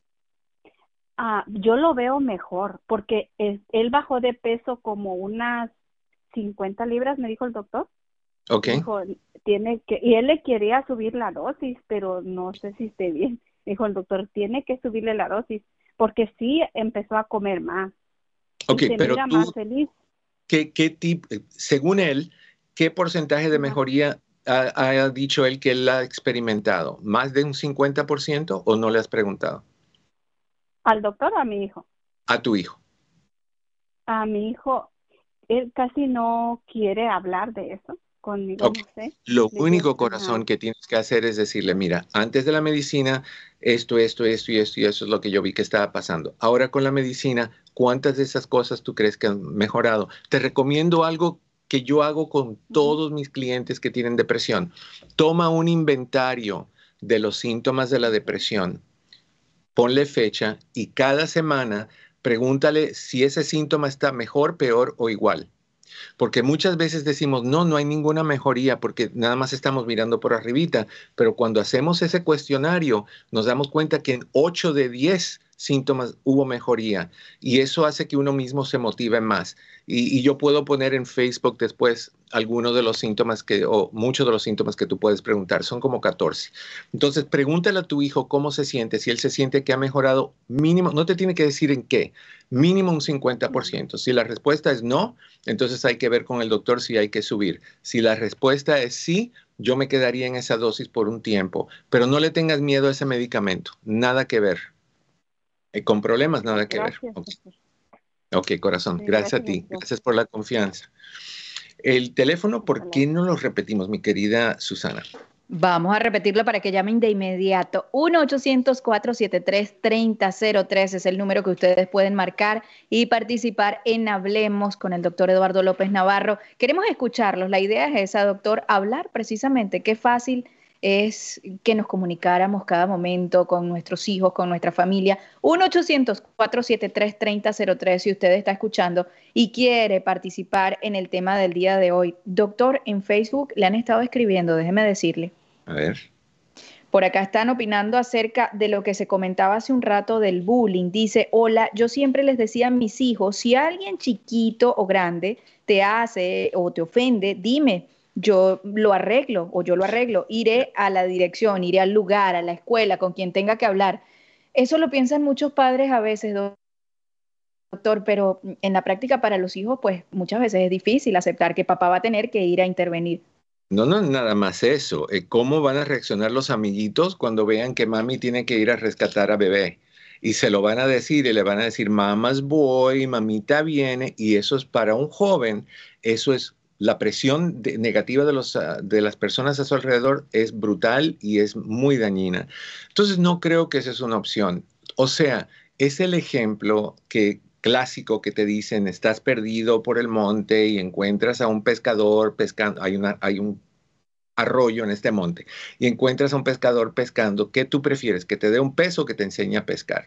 Yo lo veo mejor, porque él bajó de peso como unas 50 libras, me dijo el doctor. Ok. Dijo, y él le quería subir la dosis, pero no sé si esté bien. Dijo el doctor, tiene que subirle la dosis, porque sí empezó a comer más. Ok, pero mira tú, más feliz. ¿qué tipo, según él, qué porcentaje de mejoría ha dicho él que él ha experimentado? ¿Más de un 50% o no le has preguntado? ¿Al doctor o a mi hijo? A tu hijo. A mi hijo, él casi no quiere hablar de eso conmigo, Okay. no sé. Lo Le único, digo, corazón, que tienes que hacer es decirle, mira, antes de la medicina, esto y esto es lo que yo vi que estaba pasando. Ahora con la medicina, ¿cuántas de esas cosas tú crees que han mejorado? Te recomiendo algo que yo hago con todos mis clientes que tienen depresión. Toma un inventario de los síntomas de la depresión, ponle fecha y cada semana pregúntale si ese síntoma está mejor, peor o igual. Porque muchas veces decimos, no hay ninguna mejoría porque nada más estamos mirando por arribita, pero cuando hacemos ese cuestionario nos damos cuenta que en 8 de 10 síntomas hubo mejoría y eso hace que uno mismo se motive más. Y yo puedo poner en Facebook después algunos de los síntomas o muchos de los síntomas que tú puedes preguntar, son como 14. Entonces pregúntale a tu hijo cómo se siente, si él se siente que ha mejorado mínimo, no te tiene que decir en qué, mínimo un 50%. Si la respuesta es no, entonces hay que ver con el doctor si hay que subir. Si la respuesta es sí, yo me quedaría en esa dosis por un tiempo, pero no le tengas miedo a ese medicamento, nada que ver. Con problemas, nada que ver. Ok, corazón, Sí, gracias a ti, doctor. gracias por la confianza. El teléfono, ¿por qué no lo repetimos, mi querida Susana? Vamos a repetirlo para que llamen de inmediato. 1-800-473-3003 es el número que ustedes pueden marcar y participar en Hablemos con el doctor Eduardo López Navarro. Queremos escucharlos. La idea es esa, doctor, hablar precisamente. Qué fácil es que nos comunicáramos cada momento con nuestros hijos, con nuestra familia. 1-800-473-3003 si usted está escuchando y quiere participar en el tema del día de hoy. Doctor, en Facebook le han estado escribiendo, déjeme decirle. A ver. Por acá están opinando acerca de lo que se comentaba hace un rato del bullying. Dice, hola, yo siempre les decía a mis hijos, si alguien chiquito o grande te hace o te ofende, dime, yo lo arreglo o yo lo arreglo. Iré a la dirección, iré al lugar, a la escuela, con quien tenga que hablar. Eso lo piensan muchos padres a veces, doctor, pero en la práctica para los hijos, pues muchas veces es difícil aceptar que papá va a tener que ir a intervenir. No, nada más eso. ¿Cómo van a reaccionar los amiguitos cuando vean que mami tiene que ir a rescatar a bebé? Y se lo van a decir y le van a decir, mamás voy, mamita viene. Y eso es para un joven, eso es la presión negativa de las personas a su alrededor es brutal y es muy dañina. Entonces no creo que esa es una opción. O sea, es el ejemplo clásico que te dicen, estás perdido por el monte y encuentras a un pescador pescando, hay un arroyo en este monte y encuentras a un pescador pescando. ¿Qué tú prefieres? ¿Que te dé un pez o que te enseñe a pescar?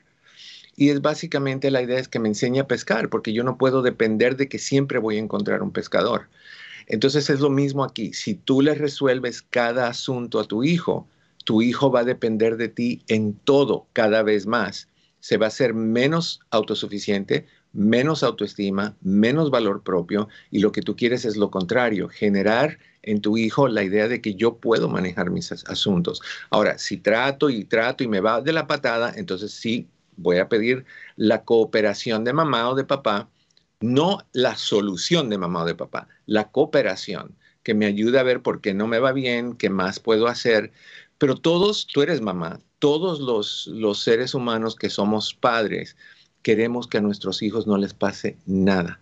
Y es básicamente la idea es que me enseñe a pescar porque yo no puedo depender de que siempre voy a encontrar un pescador. Entonces es lo mismo aquí. Si tú le resuelves cada asunto a tu hijo va a depender de ti en todo cada vez más. Se va a hacer menos autosuficiente, menos autoestima, menos valor propio y lo que tú quieres es lo contrario, generar en tu hijo la idea de que yo puedo manejar mis asuntos. Ahora, si trato y me va de la patada, entonces sí voy a pedir la cooperación de mamá o de papá, no la solución de mamá o de papá, la cooperación que me ayude a ver por qué no me va bien, qué más puedo hacer. Pero todos, tú eres mamá, todos los seres humanos que somos padres, queremos que a nuestros hijos no les pase nada.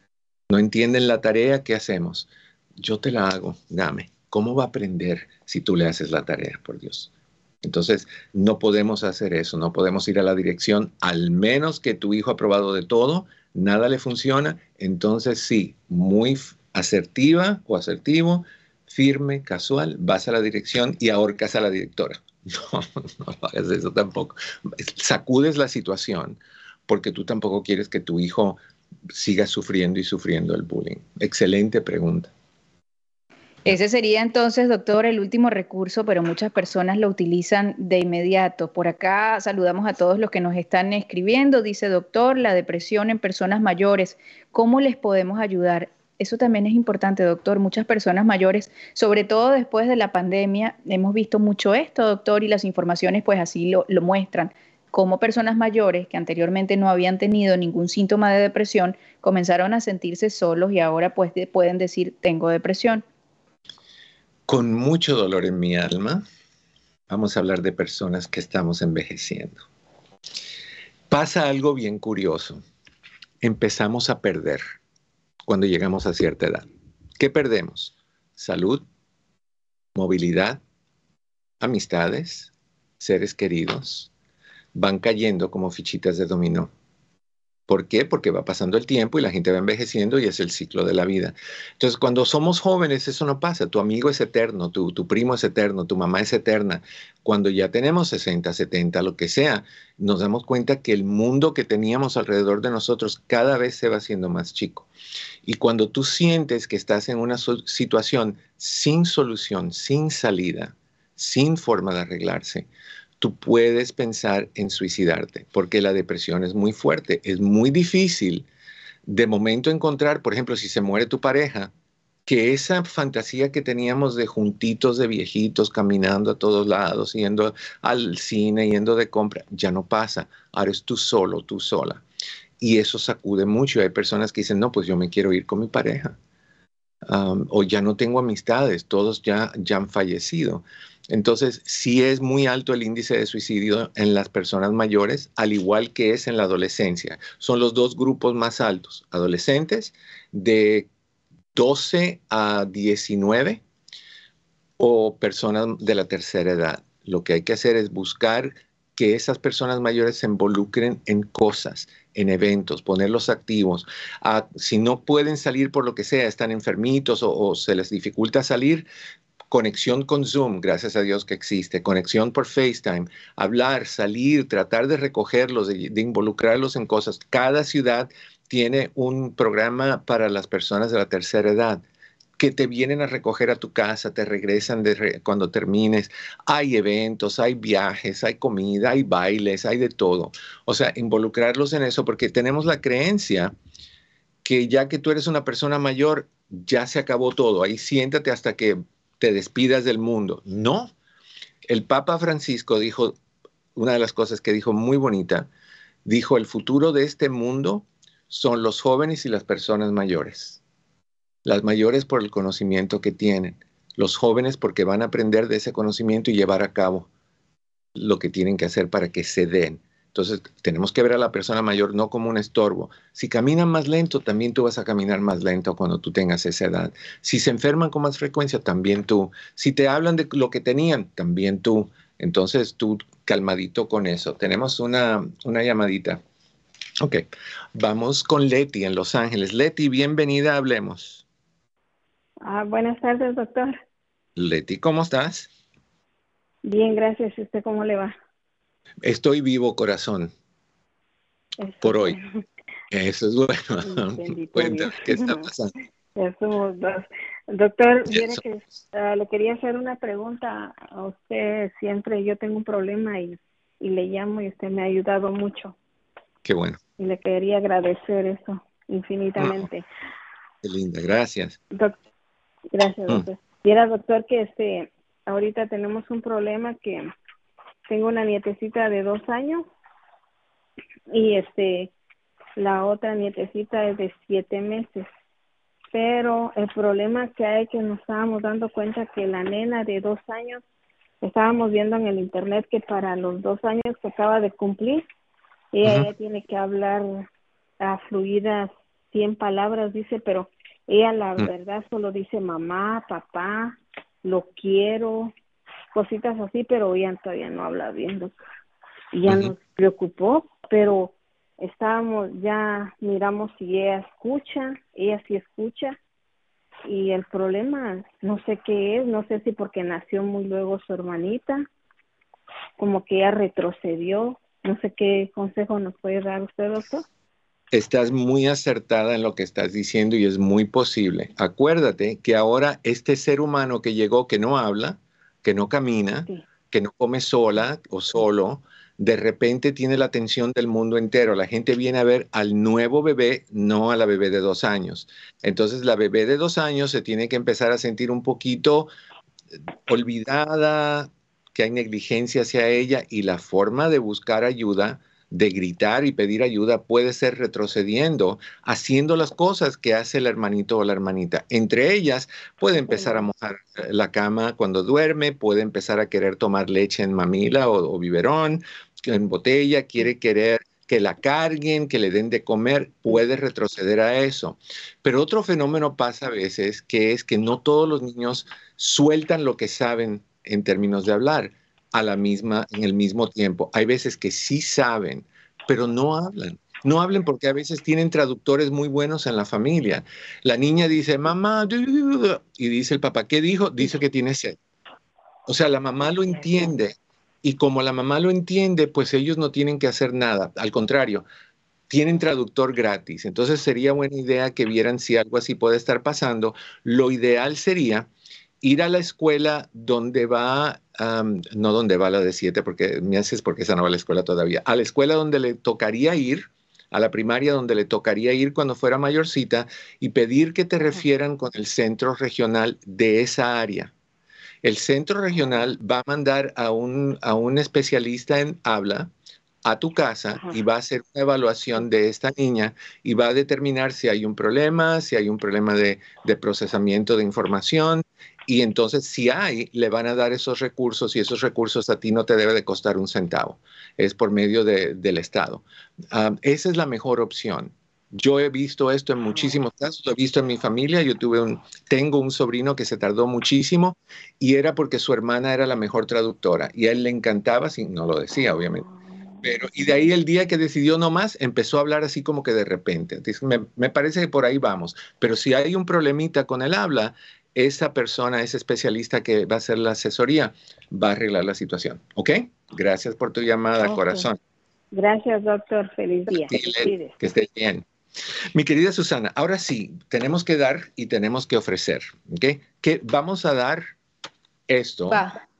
No entienden la tarea, ¿qué hacemos? Yo te la hago, dame. ¿Cómo va a aprender si tú le haces la tarea, por Dios? Entonces, no podemos hacer eso, no podemos ir a la dirección, al menos que tu hijo ha probado de todo, nada le funciona, entonces sí, muy asertiva o asertivo, firme, casual, vas a la dirección y ahorcas a la directora. No hagas eso tampoco. Sacudes la situación porque tú tampoco quieres que tu hijo siga sufriendo y sufriendo el bullying. Excelente pregunta. Ese sería entonces, doctor, el último recurso, pero muchas personas lo utilizan de inmediato. Por acá saludamos a todos los que nos están escribiendo. Dice, doctor, la depresión en personas mayores, ¿cómo les podemos ayudar? Eso también es importante, doctor. Muchas personas mayores, sobre todo después de la pandemia, hemos visto mucho esto, doctor, y las informaciones pues así lo muestran. Cómo personas mayores que anteriormente no habían tenido ningún síntoma de depresión comenzaron a sentirse solos y ahora pues pueden decir tengo depresión. Con mucho dolor en mi alma, vamos a hablar de personas que estamos envejeciendo. Pasa algo bien curioso. Empezamos a perder cuando llegamos a cierta edad. ¿Qué perdemos? Salud, movilidad, amistades, seres queridos. Van cayendo como fichitas de dominó. ¿Por qué? Porque va pasando el tiempo y la gente va envejeciendo y es el ciclo de la vida. Entonces, cuando somos jóvenes, eso no pasa. Tu amigo es eterno, tu primo es eterno, tu mamá es eterna. Cuando ya tenemos 60, 70, lo que sea, nos damos cuenta que el mundo que teníamos alrededor de nosotros cada vez se va haciendo más chico. Y cuando tú sientes que estás en una situación sin solución, sin salida, sin forma de arreglarse, tú puedes pensar en suicidarte, porque la depresión es muy fuerte, es muy difícil de momento encontrar, por ejemplo, si se muere tu pareja, que esa fantasía que teníamos de juntitos, de viejitos, caminando a todos lados, yendo al cine, yendo de compra, ya no pasa, ahora es tú solo, tú sola. Y eso sacude mucho. Hay personas que dicen, no, pues yo me quiero ir con mi pareja. O ya no tengo amistades, todos ya han fallecido. Entonces, sí es muy alto el índice de suicidio en las personas mayores, al igual que es en la adolescencia. Son los dos grupos más altos. Adolescentes de 12 a 19 o personas de la tercera edad. Lo que hay que hacer es buscar que esas personas mayores se involucren en cosas, en eventos, ponerlos activos. Si no pueden salir por lo que sea, están enfermitos o se les dificulta salir, conexión con Zoom, gracias a Dios que existe, conexión por FaceTime, hablar, salir, tratar de recogerlos, de involucrarlos en cosas. Cada ciudad tiene un programa para las personas de la tercera edad que te vienen a recoger a tu casa, te regresan cuando termines. Hay eventos, hay viajes, hay comida, hay bailes, hay de todo. O sea, involucrarlos en eso, porque tenemos la creencia que ya que tú eres una persona mayor, ya se acabó todo. Ahí siéntate hasta que te despidas del mundo. No. El Papa Francisco dijo, una de las cosas que dijo muy bonita, dijo, el futuro de este mundo son los jóvenes y las personas mayores. Las mayores por el conocimiento que tienen, los jóvenes porque van a aprender de ese conocimiento y llevar a cabo lo que tienen que hacer para que se den. Entonces, tenemos que ver a la persona mayor no como un estorbo. Si caminan más lento, también tú vas a caminar más lento cuando tú tengas esa edad. Si se enferman con más frecuencia, también tú. Si te hablan de lo que tenían, también tú. Entonces, tú calmadito con eso. Tenemos una llamadita. Ok, vamos con Leti en Los Ángeles. Leti, bienvenida, hablemos. Buenas tardes, doctor. Leti, ¿cómo estás? Bien, gracias. ¿Y usted cómo le va? Estoy vivo, corazón. Eso por es hoy. Bueno. Eso es bueno. Cuéntame, ¿qué está pasando? Ya somos dos. Doctor, viene que le quería hacer una pregunta a usted. Siempre yo tengo un problema y le llamo y usted me ha ayudado mucho. Qué bueno. Y le quería agradecer eso infinitamente. Qué linda, gracias. Gracias, doctor. Y era, doctor, que ahorita tenemos un problema que tengo una nietecita de 2 años y la otra nietecita es de 7 meses. Pero el problema que hay que nos estábamos dando cuenta que la nena de 2 años, estábamos viendo en el internet que para los 2 años que acaba de cumplir, ella tiene que hablar a fluidas 100 palabras, dice, pero ella la verdad solo dice mamá, papá, lo quiero, cositas así, pero ella todavía no habla bien, doctor. Y ya nos preocupó, pero ya miramos si ella sí escucha, y el problema, no sé qué es, no sé si porque nació muy luego su hermanita, como que ella retrocedió, no sé qué consejo nos puede dar usted, doctor. Estás muy acertada en lo que estás diciendo y es muy posible. Acuérdate que ahora este ser humano que llegó, que no habla, que no camina, que no come sola o solo, de repente tiene la atención del mundo entero. La gente viene a ver al nuevo bebé, no a la bebé de 2 años. Entonces la bebé de 2 años se tiene que empezar a sentir un poquito olvidada, que hay negligencia hacia ella, y la forma de buscar ayuda, de gritar y pedir ayuda, puede ser retrocediendo, haciendo las cosas que hace el hermanito o la hermanita. Entre ellas, puede empezar a mojar la cama cuando duerme, puede empezar a querer tomar leche en mamila o biberón, en botella, quiere querer que la carguen, que le den de comer, puede retroceder a eso. Pero otro fenómeno pasa a veces, que es que no todos los niños sueltan lo que saben en términos de hablar en el mismo tiempo. Hay veces que sí saben, pero no hablan. No hablen porque a veces tienen traductores muy buenos en la familia. La niña dice, mamá, y dice el papá, ¿qué dijo? Dice que tiene sed. O sea, la mamá lo entiende, y como la mamá lo entiende, pues ellos no tienen que hacer nada. Al contrario, tienen traductor gratis. Entonces sería buena idea que vieran si algo así puede estar pasando. Lo ideal sería ir a la escuela donde va, no donde va la de 7, porque me haces porque esa no va a la escuela todavía, a la escuela donde le tocaría ir, a la primaria donde le tocaría ir cuando fuera mayorcita, y pedir que te refieran con el centro regional de esa área. El centro regional va a mandar a un especialista en habla a tu casa y va a hacer una evaluación de esta niña y va a determinar si hay un problema, de procesamiento de información, y entonces si hay, le van a dar esos recursos, y esos recursos a ti no te debe de costar un centavo, es por medio del Estado. Esa es la mejor opción. Yo he visto esto en muchísimos casos, lo he visto en mi familia. Yo tengo un sobrino que se tardó muchísimo, y era porque su hermana era la mejor traductora y a él le encantaba, no lo decía obviamente. Y de ahí el día que decidió no más, empezó a hablar así como que de repente. Entonces, me parece que por ahí vamos. Pero si hay un problemita con el habla, esa persona, ese especialista que va a hacer la asesoría, va a arreglar la situación. ¿Ok? Gracias por tu llamada, corazón. Gracias, doctor. Feliz día. Que estés bien. Mi querida Susana, ahora sí, tenemos que dar y tenemos que ofrecer. ¿Ok? Que vamos a dar esto.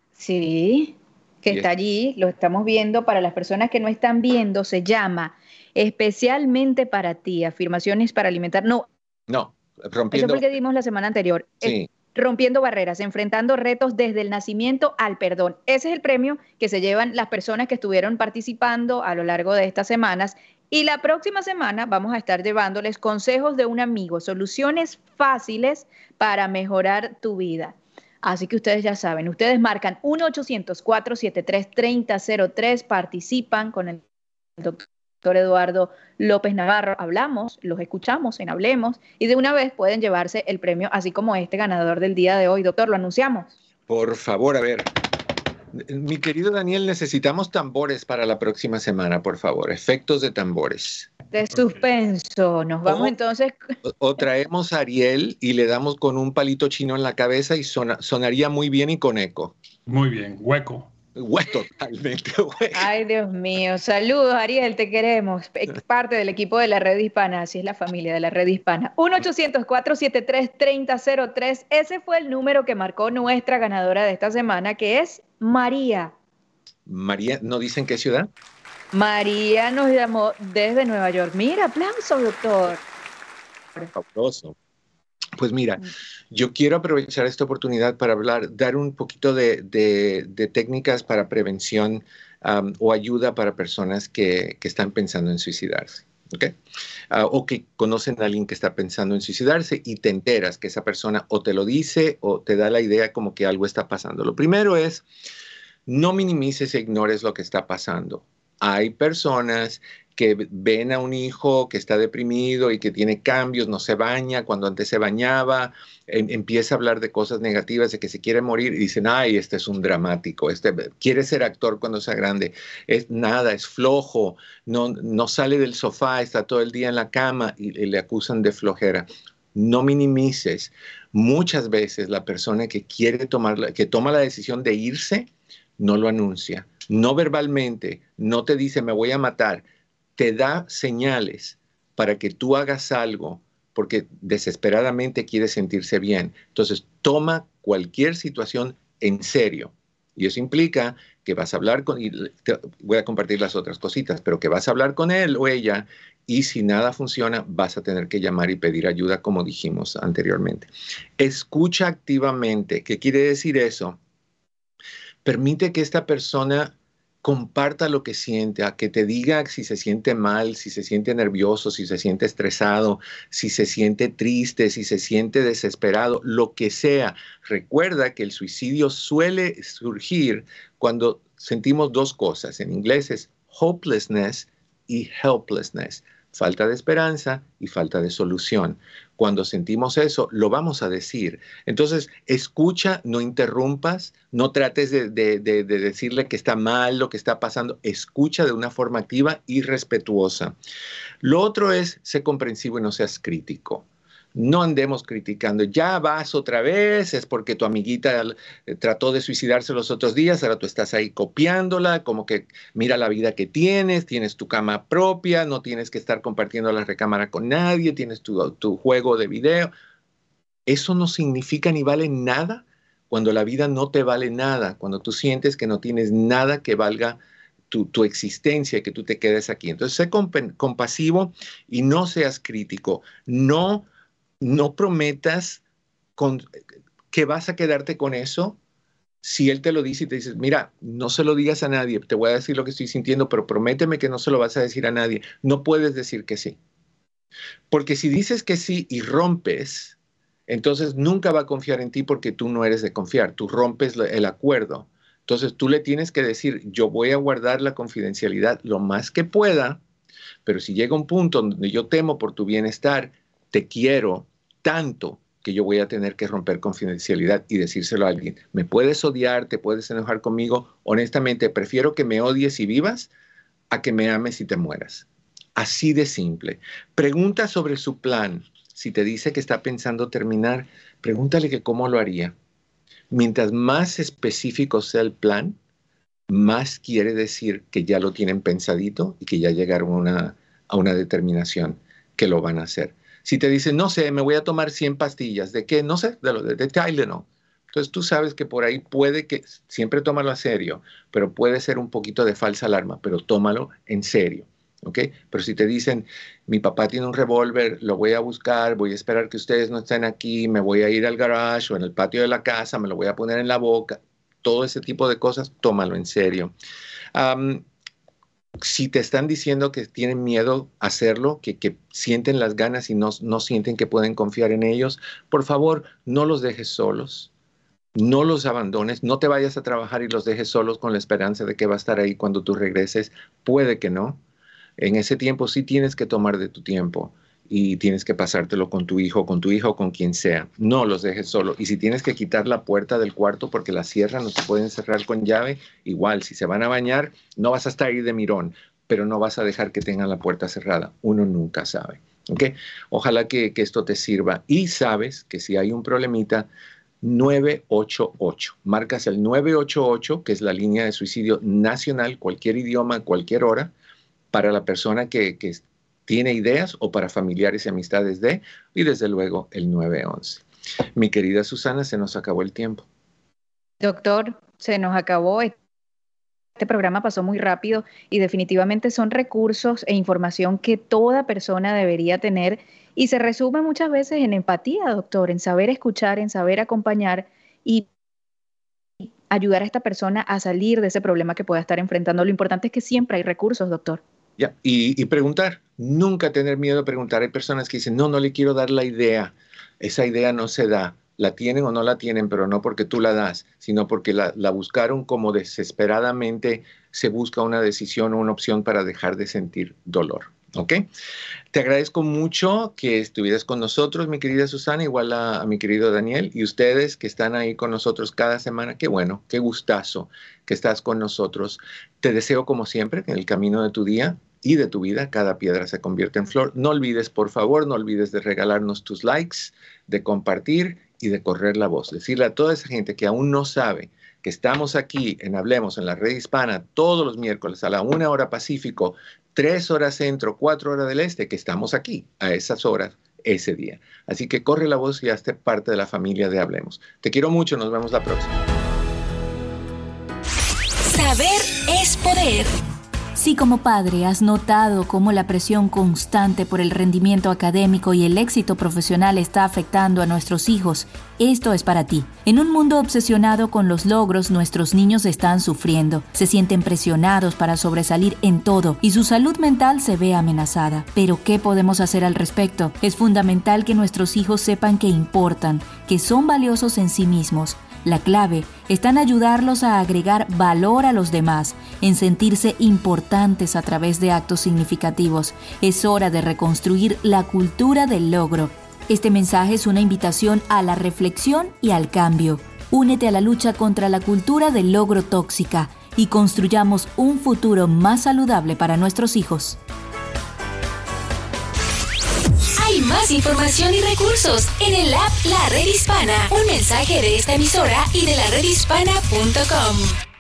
Sí, que está allí, lo estamos viendo. Para las personas que no están viendo, se llama Especialmente para ti, afirmaciones para alimentar. No, rompiendo. Eso fue el que dimos la semana anterior. Sí. Rompiendo barreras, enfrentando retos desde el nacimiento al perdón. Ese es el premio que se llevan las personas que estuvieron participando a lo largo de estas semanas. Y la próxima semana vamos a estar llevándoles consejos de un amigo, soluciones fáciles para mejorar tu vida. Así que ustedes ya saben, ustedes marcan 1-800-473-3003, participan con el doctor Eduardo López Navarro, hablamos, los escuchamos en Hablemos, y de una vez pueden llevarse el premio, así como este ganador del día de hoy. Doctor, ¿lo anunciamos? Por favor, a ver. Mi querido Daniel, necesitamos tambores para la próxima semana, por favor. Efectos de tambores. De suspenso. Nos vamos entonces. O traemos a Ariel y le damos con un palito chino en la cabeza y sonaría muy bien y con eco. Muy bien, hueco. Totalmente hueco. Ay, Dios mío. Saludos, Ariel, te queremos. Parte del equipo de la Red Hispana, así es la familia de la Red Hispana. 1-800-473-3003. Ese fue el número que marcó nuestra ganadora de esta semana, que es María. María, ¿no dicen qué ciudad? María nos llamó desde Nueva York. Mira, aplauso, doctor. Fabuloso. Pues mira, yo quiero aprovechar esta oportunidad para dar un poquito de técnicas para prevención o ayuda para personas que están pensando en suicidarse. ¿Okay? O que conocen a alguien que está pensando en suicidarse y te enteras que esa persona o te lo dice o te da la idea como que algo está pasando. Lo primero es, no minimices e ignores lo que está pasando. Hay personas que ven a un hijo que está deprimido y que tiene cambios, no se baña cuando antes se bañaba, empieza a hablar de cosas negativas, de que se quiere morir y dicen, ay, este es un dramático, quiere ser actor cuando sea grande, es flojo, no sale del sofá, está todo el día en la cama y le acusan de flojera. No minimices. Muchas veces la persona que toma la decisión de irse, no lo anuncia, no verbalmente, no te dice me voy a matar, te da señales para que tú hagas algo porque desesperadamente quiere sentirse bien. Entonces, toma cualquier situación en serio. Y eso implica que vas a hablar y voy a compartir las otras cositas, pero que vas a hablar con él o ella, y si nada funciona, vas a tener que llamar y pedir ayuda, como dijimos anteriormente. Escucha activamente. ¿Qué quiere decir eso? Permite que esta persona comparta lo que siente, a que te diga si se siente mal, si se siente nervioso, si se siente estresado, si se siente triste, si se siente desesperado, lo que sea. Recuerda que el suicidio suele surgir cuando sentimos dos cosas. En inglés es hopelessness y helplessness. Falta de esperanza y falta de solución. Cuando sentimos eso, lo vamos a decir. Entonces, escucha, no interrumpas, no trates de decirle que está mal lo que está pasando. Escucha de una forma activa y respetuosa. Lo otro es, sé comprensivo y no seas crítico. No andemos criticando, ya vas otra vez, es porque tu amiguita trató de suicidarse los otros días, ahora tú estás ahí copiándola, como que mira la vida que tienes tu cama propia, no tienes que estar compartiendo la recámara con nadie, tienes tu juego de video. Eso no significa ni vale nada cuando la vida no te vale nada, cuando tú sientes que no tienes nada que valga tu existencia y que tú te quedes aquí. Entonces, sé compasivo y no seas crítico. No prometas que vas a quedarte con eso. Si él te lo dice y te dices, mira, no se lo digas a nadie, te voy a decir lo que estoy sintiendo, pero prométeme que no se lo vas a decir a nadie. No puedes decir que sí. Porque si dices que sí y rompes, entonces nunca va a confiar en ti porque tú no eres de confiar. Tú rompes el acuerdo. Entonces tú le tienes que decir, yo voy a guardar la confidencialidad lo más que pueda, pero si llega un punto donde yo temo por tu bienestar, te quiero tanto que yo voy a tener que romper confidencialidad y decírselo a alguien. Me puedes odiar, te puedes enojar conmigo. Honestamente, prefiero que me odies y vivas a que me ames y te mueras. Así de simple. Pregunta sobre su plan. Si te dice que está pensando terminar, pregúntale que cómo lo haría. Mientras más específico sea el plan, más quiere decir que ya lo tienen pensadito y que ya llegaron a una determinación que lo van a hacer. Si te dicen, no sé, me voy a tomar 100 pastillas, ¿de qué? No sé, de Tylenol. Entonces tú sabes que por ahí puede que, siempre tómalo a serio, pero puede ser un poquito de falsa alarma, pero tómalo en serio, ¿ok? Pero si te dicen, mi papá tiene un revólver, lo voy a buscar, voy a esperar que ustedes no estén aquí, me voy a ir al garage o en el patio de la casa, me lo voy a poner en la boca, todo ese tipo de cosas, tómalo en serio. Si te están diciendo que tienen miedo a hacerlo, que sienten las ganas y no sienten que pueden confiar en ellos, por favor, no los dejes solos, no los abandones, no te vayas a trabajar y los dejes solos con la esperanza de que va a estar ahí cuando tú regreses. Puede que no. En ese tiempo sí tienes que tomar de tu tiempo y tienes que pasártelo con tu hijo, con quien sea. No los dejes solos. Y si tienes que quitar la puerta del cuarto porque la cierran, no se pueden cerrar con llave, igual, si se van a bañar, no vas a estar ahí de mirón, pero no vas a dejar que tengan la puerta cerrada. Uno nunca sabe. ¿Okay? Ojalá que esto te sirva. Y sabes que si hay un problemita, 988. Marcas el 988, que es la línea de suicidio nacional, cualquier idioma, cualquier hora, para la persona que tiene ideas o para familiares y amistades de, y desde luego el 911. Mi querida Susana, se nos acabó el tiempo. Doctor, se nos acabó. Este programa pasó muy rápido y definitivamente son recursos e información que toda persona debería tener y se resume muchas veces en empatía, doctor, en saber escuchar, en saber acompañar y ayudar a esta persona a salir de ese problema que pueda estar enfrentando. Lo importante es que siempre hay recursos, doctor. Ya, y preguntar, nunca tener miedo a preguntar. Hay personas que dicen, no le quiero dar la idea. Esa idea no se da. La tienen o no la tienen, pero no porque tú la das, sino porque la buscaron como desesperadamente se busca una decisión o una opción para dejar de sentir dolor. ¿Ok? Te agradezco mucho que estuvieras con nosotros, mi querida Susana, igual a mi querido Daniel, y ustedes que están ahí con nosotros cada semana. Qué bueno, qué gustazo que estás con nosotros. Te deseo, como siempre, que en el camino de tu día y de tu vida, cada piedra se convierte en flor. No olvides, por favor, no olvides de regalarnos tus likes, de compartir y de correr la voz. Decirle a toda esa gente que aún no sabe que estamos aquí en Hablemos, en la Red Hispana, todos los miércoles a la 1 hora Pacífico, 3 horas Centro, 4 horas del Este, que estamos aquí a esas horas, ese día. Así que corre la voz y hazte parte de la familia de Hablemos. Te quiero mucho, nos vemos la próxima. Saber es poder. Si como padre has notado cómo la presión constante por el rendimiento académico y el éxito profesional está afectando a nuestros hijos, esto es para ti. En un mundo obsesionado con los logros, nuestros niños están sufriendo, se sienten presionados para sobresalir en todo y su salud mental se ve amenazada. Pero ¿qué podemos hacer al respecto? Es fundamental que nuestros hijos sepan que importan, que son valiosos en sí mismos. La clave está en ayudarlos a agregar valor a los demás, en sentirse importantes a través de actos significativos. Es hora de reconstruir la cultura del logro. Este mensaje es una invitación a la reflexión y al cambio. Únete a la lucha contra la cultura del logro tóxica y construyamos un futuro más saludable para nuestros hijos. Hay más información y recursos en el app La Red Hispana. Un mensaje de esta emisora y de laredhispana.com.